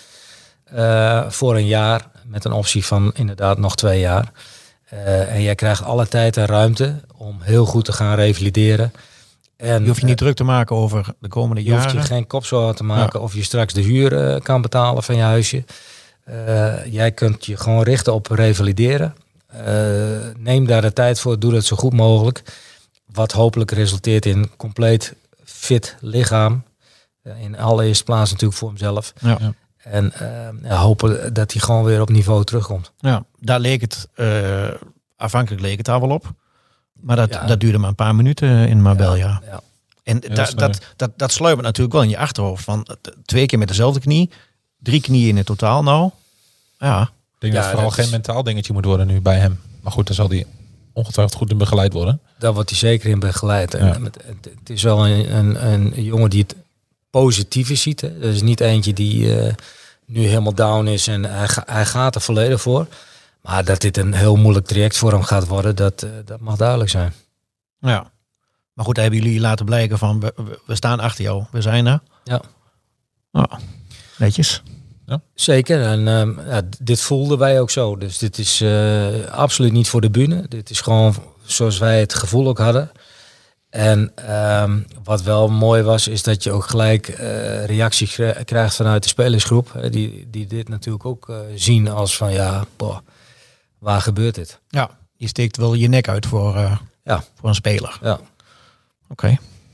uh, voor een jaar met een optie van inderdaad nog twee jaar. Uh, en jij krijgt alle tijd en ruimte om heel goed te gaan revalideren. En, je hoeft je niet uh, druk te maken over de komende je jaren. Je hoeft je geen kopzorgen te maken ja. of je straks de huur uh, kan betalen van je huisje. Uh, jij kunt je gewoon richten op revalideren. Uh, neem daar de tijd voor, doe dat zo goed mogelijk. Wat hopelijk resulteert in een compleet fit lichaam. Uh, in allereerste plaats natuurlijk voor hemzelf. Ja. Ja. En uh, ja, hopen dat hij gewoon weer op niveau terugkomt. Ja, daar leek het, uh, aanvankelijk leek het daar wel op. Maar dat, ja. dat duurde maar een paar minuten in Marbella. Ja, ja. En da, dat, dat, dat, dat sluimert natuurlijk wel in je achterhoofd. Van twee keer met dezelfde knie. Drie knieën in het totaal nou. Ja. Ik denk ja, dat het vooral dat geen is... mentaal dingetje moet worden nu bij hem. Maar goed, dan zal hij ongetwijfeld goed in begeleid worden. Daar wordt hij zeker in begeleid. En Ja. het, het is wel een, een, een jongen die het positieve ziet. Hè. Dat is niet eentje die uh, nu helemaal down is en hij, ga, hij gaat er volledig voor. Maar dat dit een heel moeilijk traject voor hem gaat worden, dat, uh, dat mag duidelijk zijn. Ja. Maar goed, daar hebben jullie laten blijken van, we, we staan achter jou. We zijn er. Ja. Oh, netjes. Ja. Zeker. En um, ja, dit voelden wij ook zo. Dus dit is uh, absoluut niet voor de bühne. Dit is gewoon zoals wij het gevoel ook hadden. En um, wat wel mooi was, is dat je ook gelijk uh, reactie krijgt vanuit de spelersgroep. Hè, die, die dit natuurlijk ook uh, zien als van ja, boah, waar gebeurt dit? Ja, je steekt wel je nek uit voor, uh, ja. voor een speler. Ja. Oké. Okay.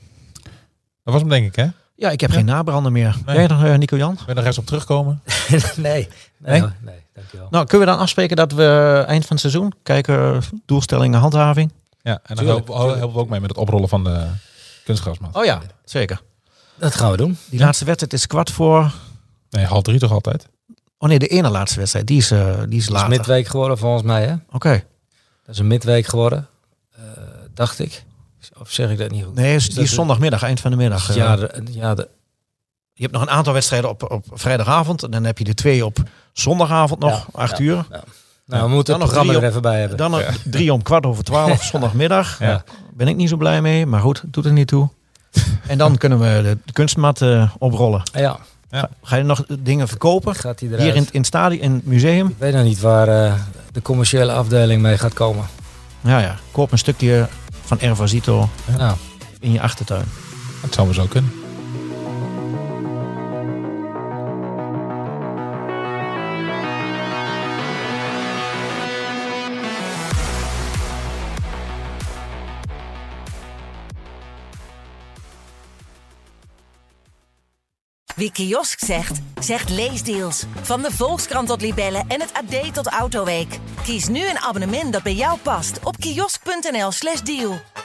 Dat was hem denk ik, hè? Ja, ik heb ja. geen nabrander meer. Nee. Jij nog, uh, Nico-Jan? Wil je nog eens op terugkomen? nee. Nee? Nee? Nee, nee, dankjewel. Nou, kunnen we dan afspreken dat we eind van het seizoen kijken, doelstellingen, handhaving? Ja, en dan Tuurlijk, helpen, helpen we ook mee met het oprollen van de kunstgrasmat. Oh ja, zeker. Dat gaan we doen. Die ja. laatste wedstrijd is kwart voor... Nee, half drie toch altijd? Oh nee, de ene laatste wedstrijd, die is, uh, die is Dat later. is midweek geworden volgens mij, hè? Oké. Okay. Dat is een midweek geworden, uh, dacht ik. Of zeg ik dat niet goed? Nee, is, is die is zondagmiddag, eind van de middag. Ja, de, ja de, je hebt nog een aantal wedstrijden op, op vrijdagavond. En dan heb je de twee op zondagavond nog, ja, acht ja, uur. Ja. Nou, we moeten dan het programma nog er even bij hebben. Dan nog ja. drie om kwart over twaalf, zondagmiddag. Ja. Ben ik niet zo blij mee, maar goed, doet er niet toe. En dan kunnen we de, de kunstmat uh, oprollen. Ja. Ja. Ga je nog dingen verkopen? Gaat die eruit? Hier in, in het stadion, in het museum? Ik weet nog niet waar uh, de commerciële afdeling mee gaat komen. Ja, ja. Koop een stukje van Ervasito Ja. Nou. in je achtertuin. Dat zou wel zo kunnen. Wie kiosk zegt, zegt leesdeals. Van de Volkskrant tot Libellen en het A D tot Autoweek. Kies nu een abonnement dat bij jou past op kiosk punt n l slash deal.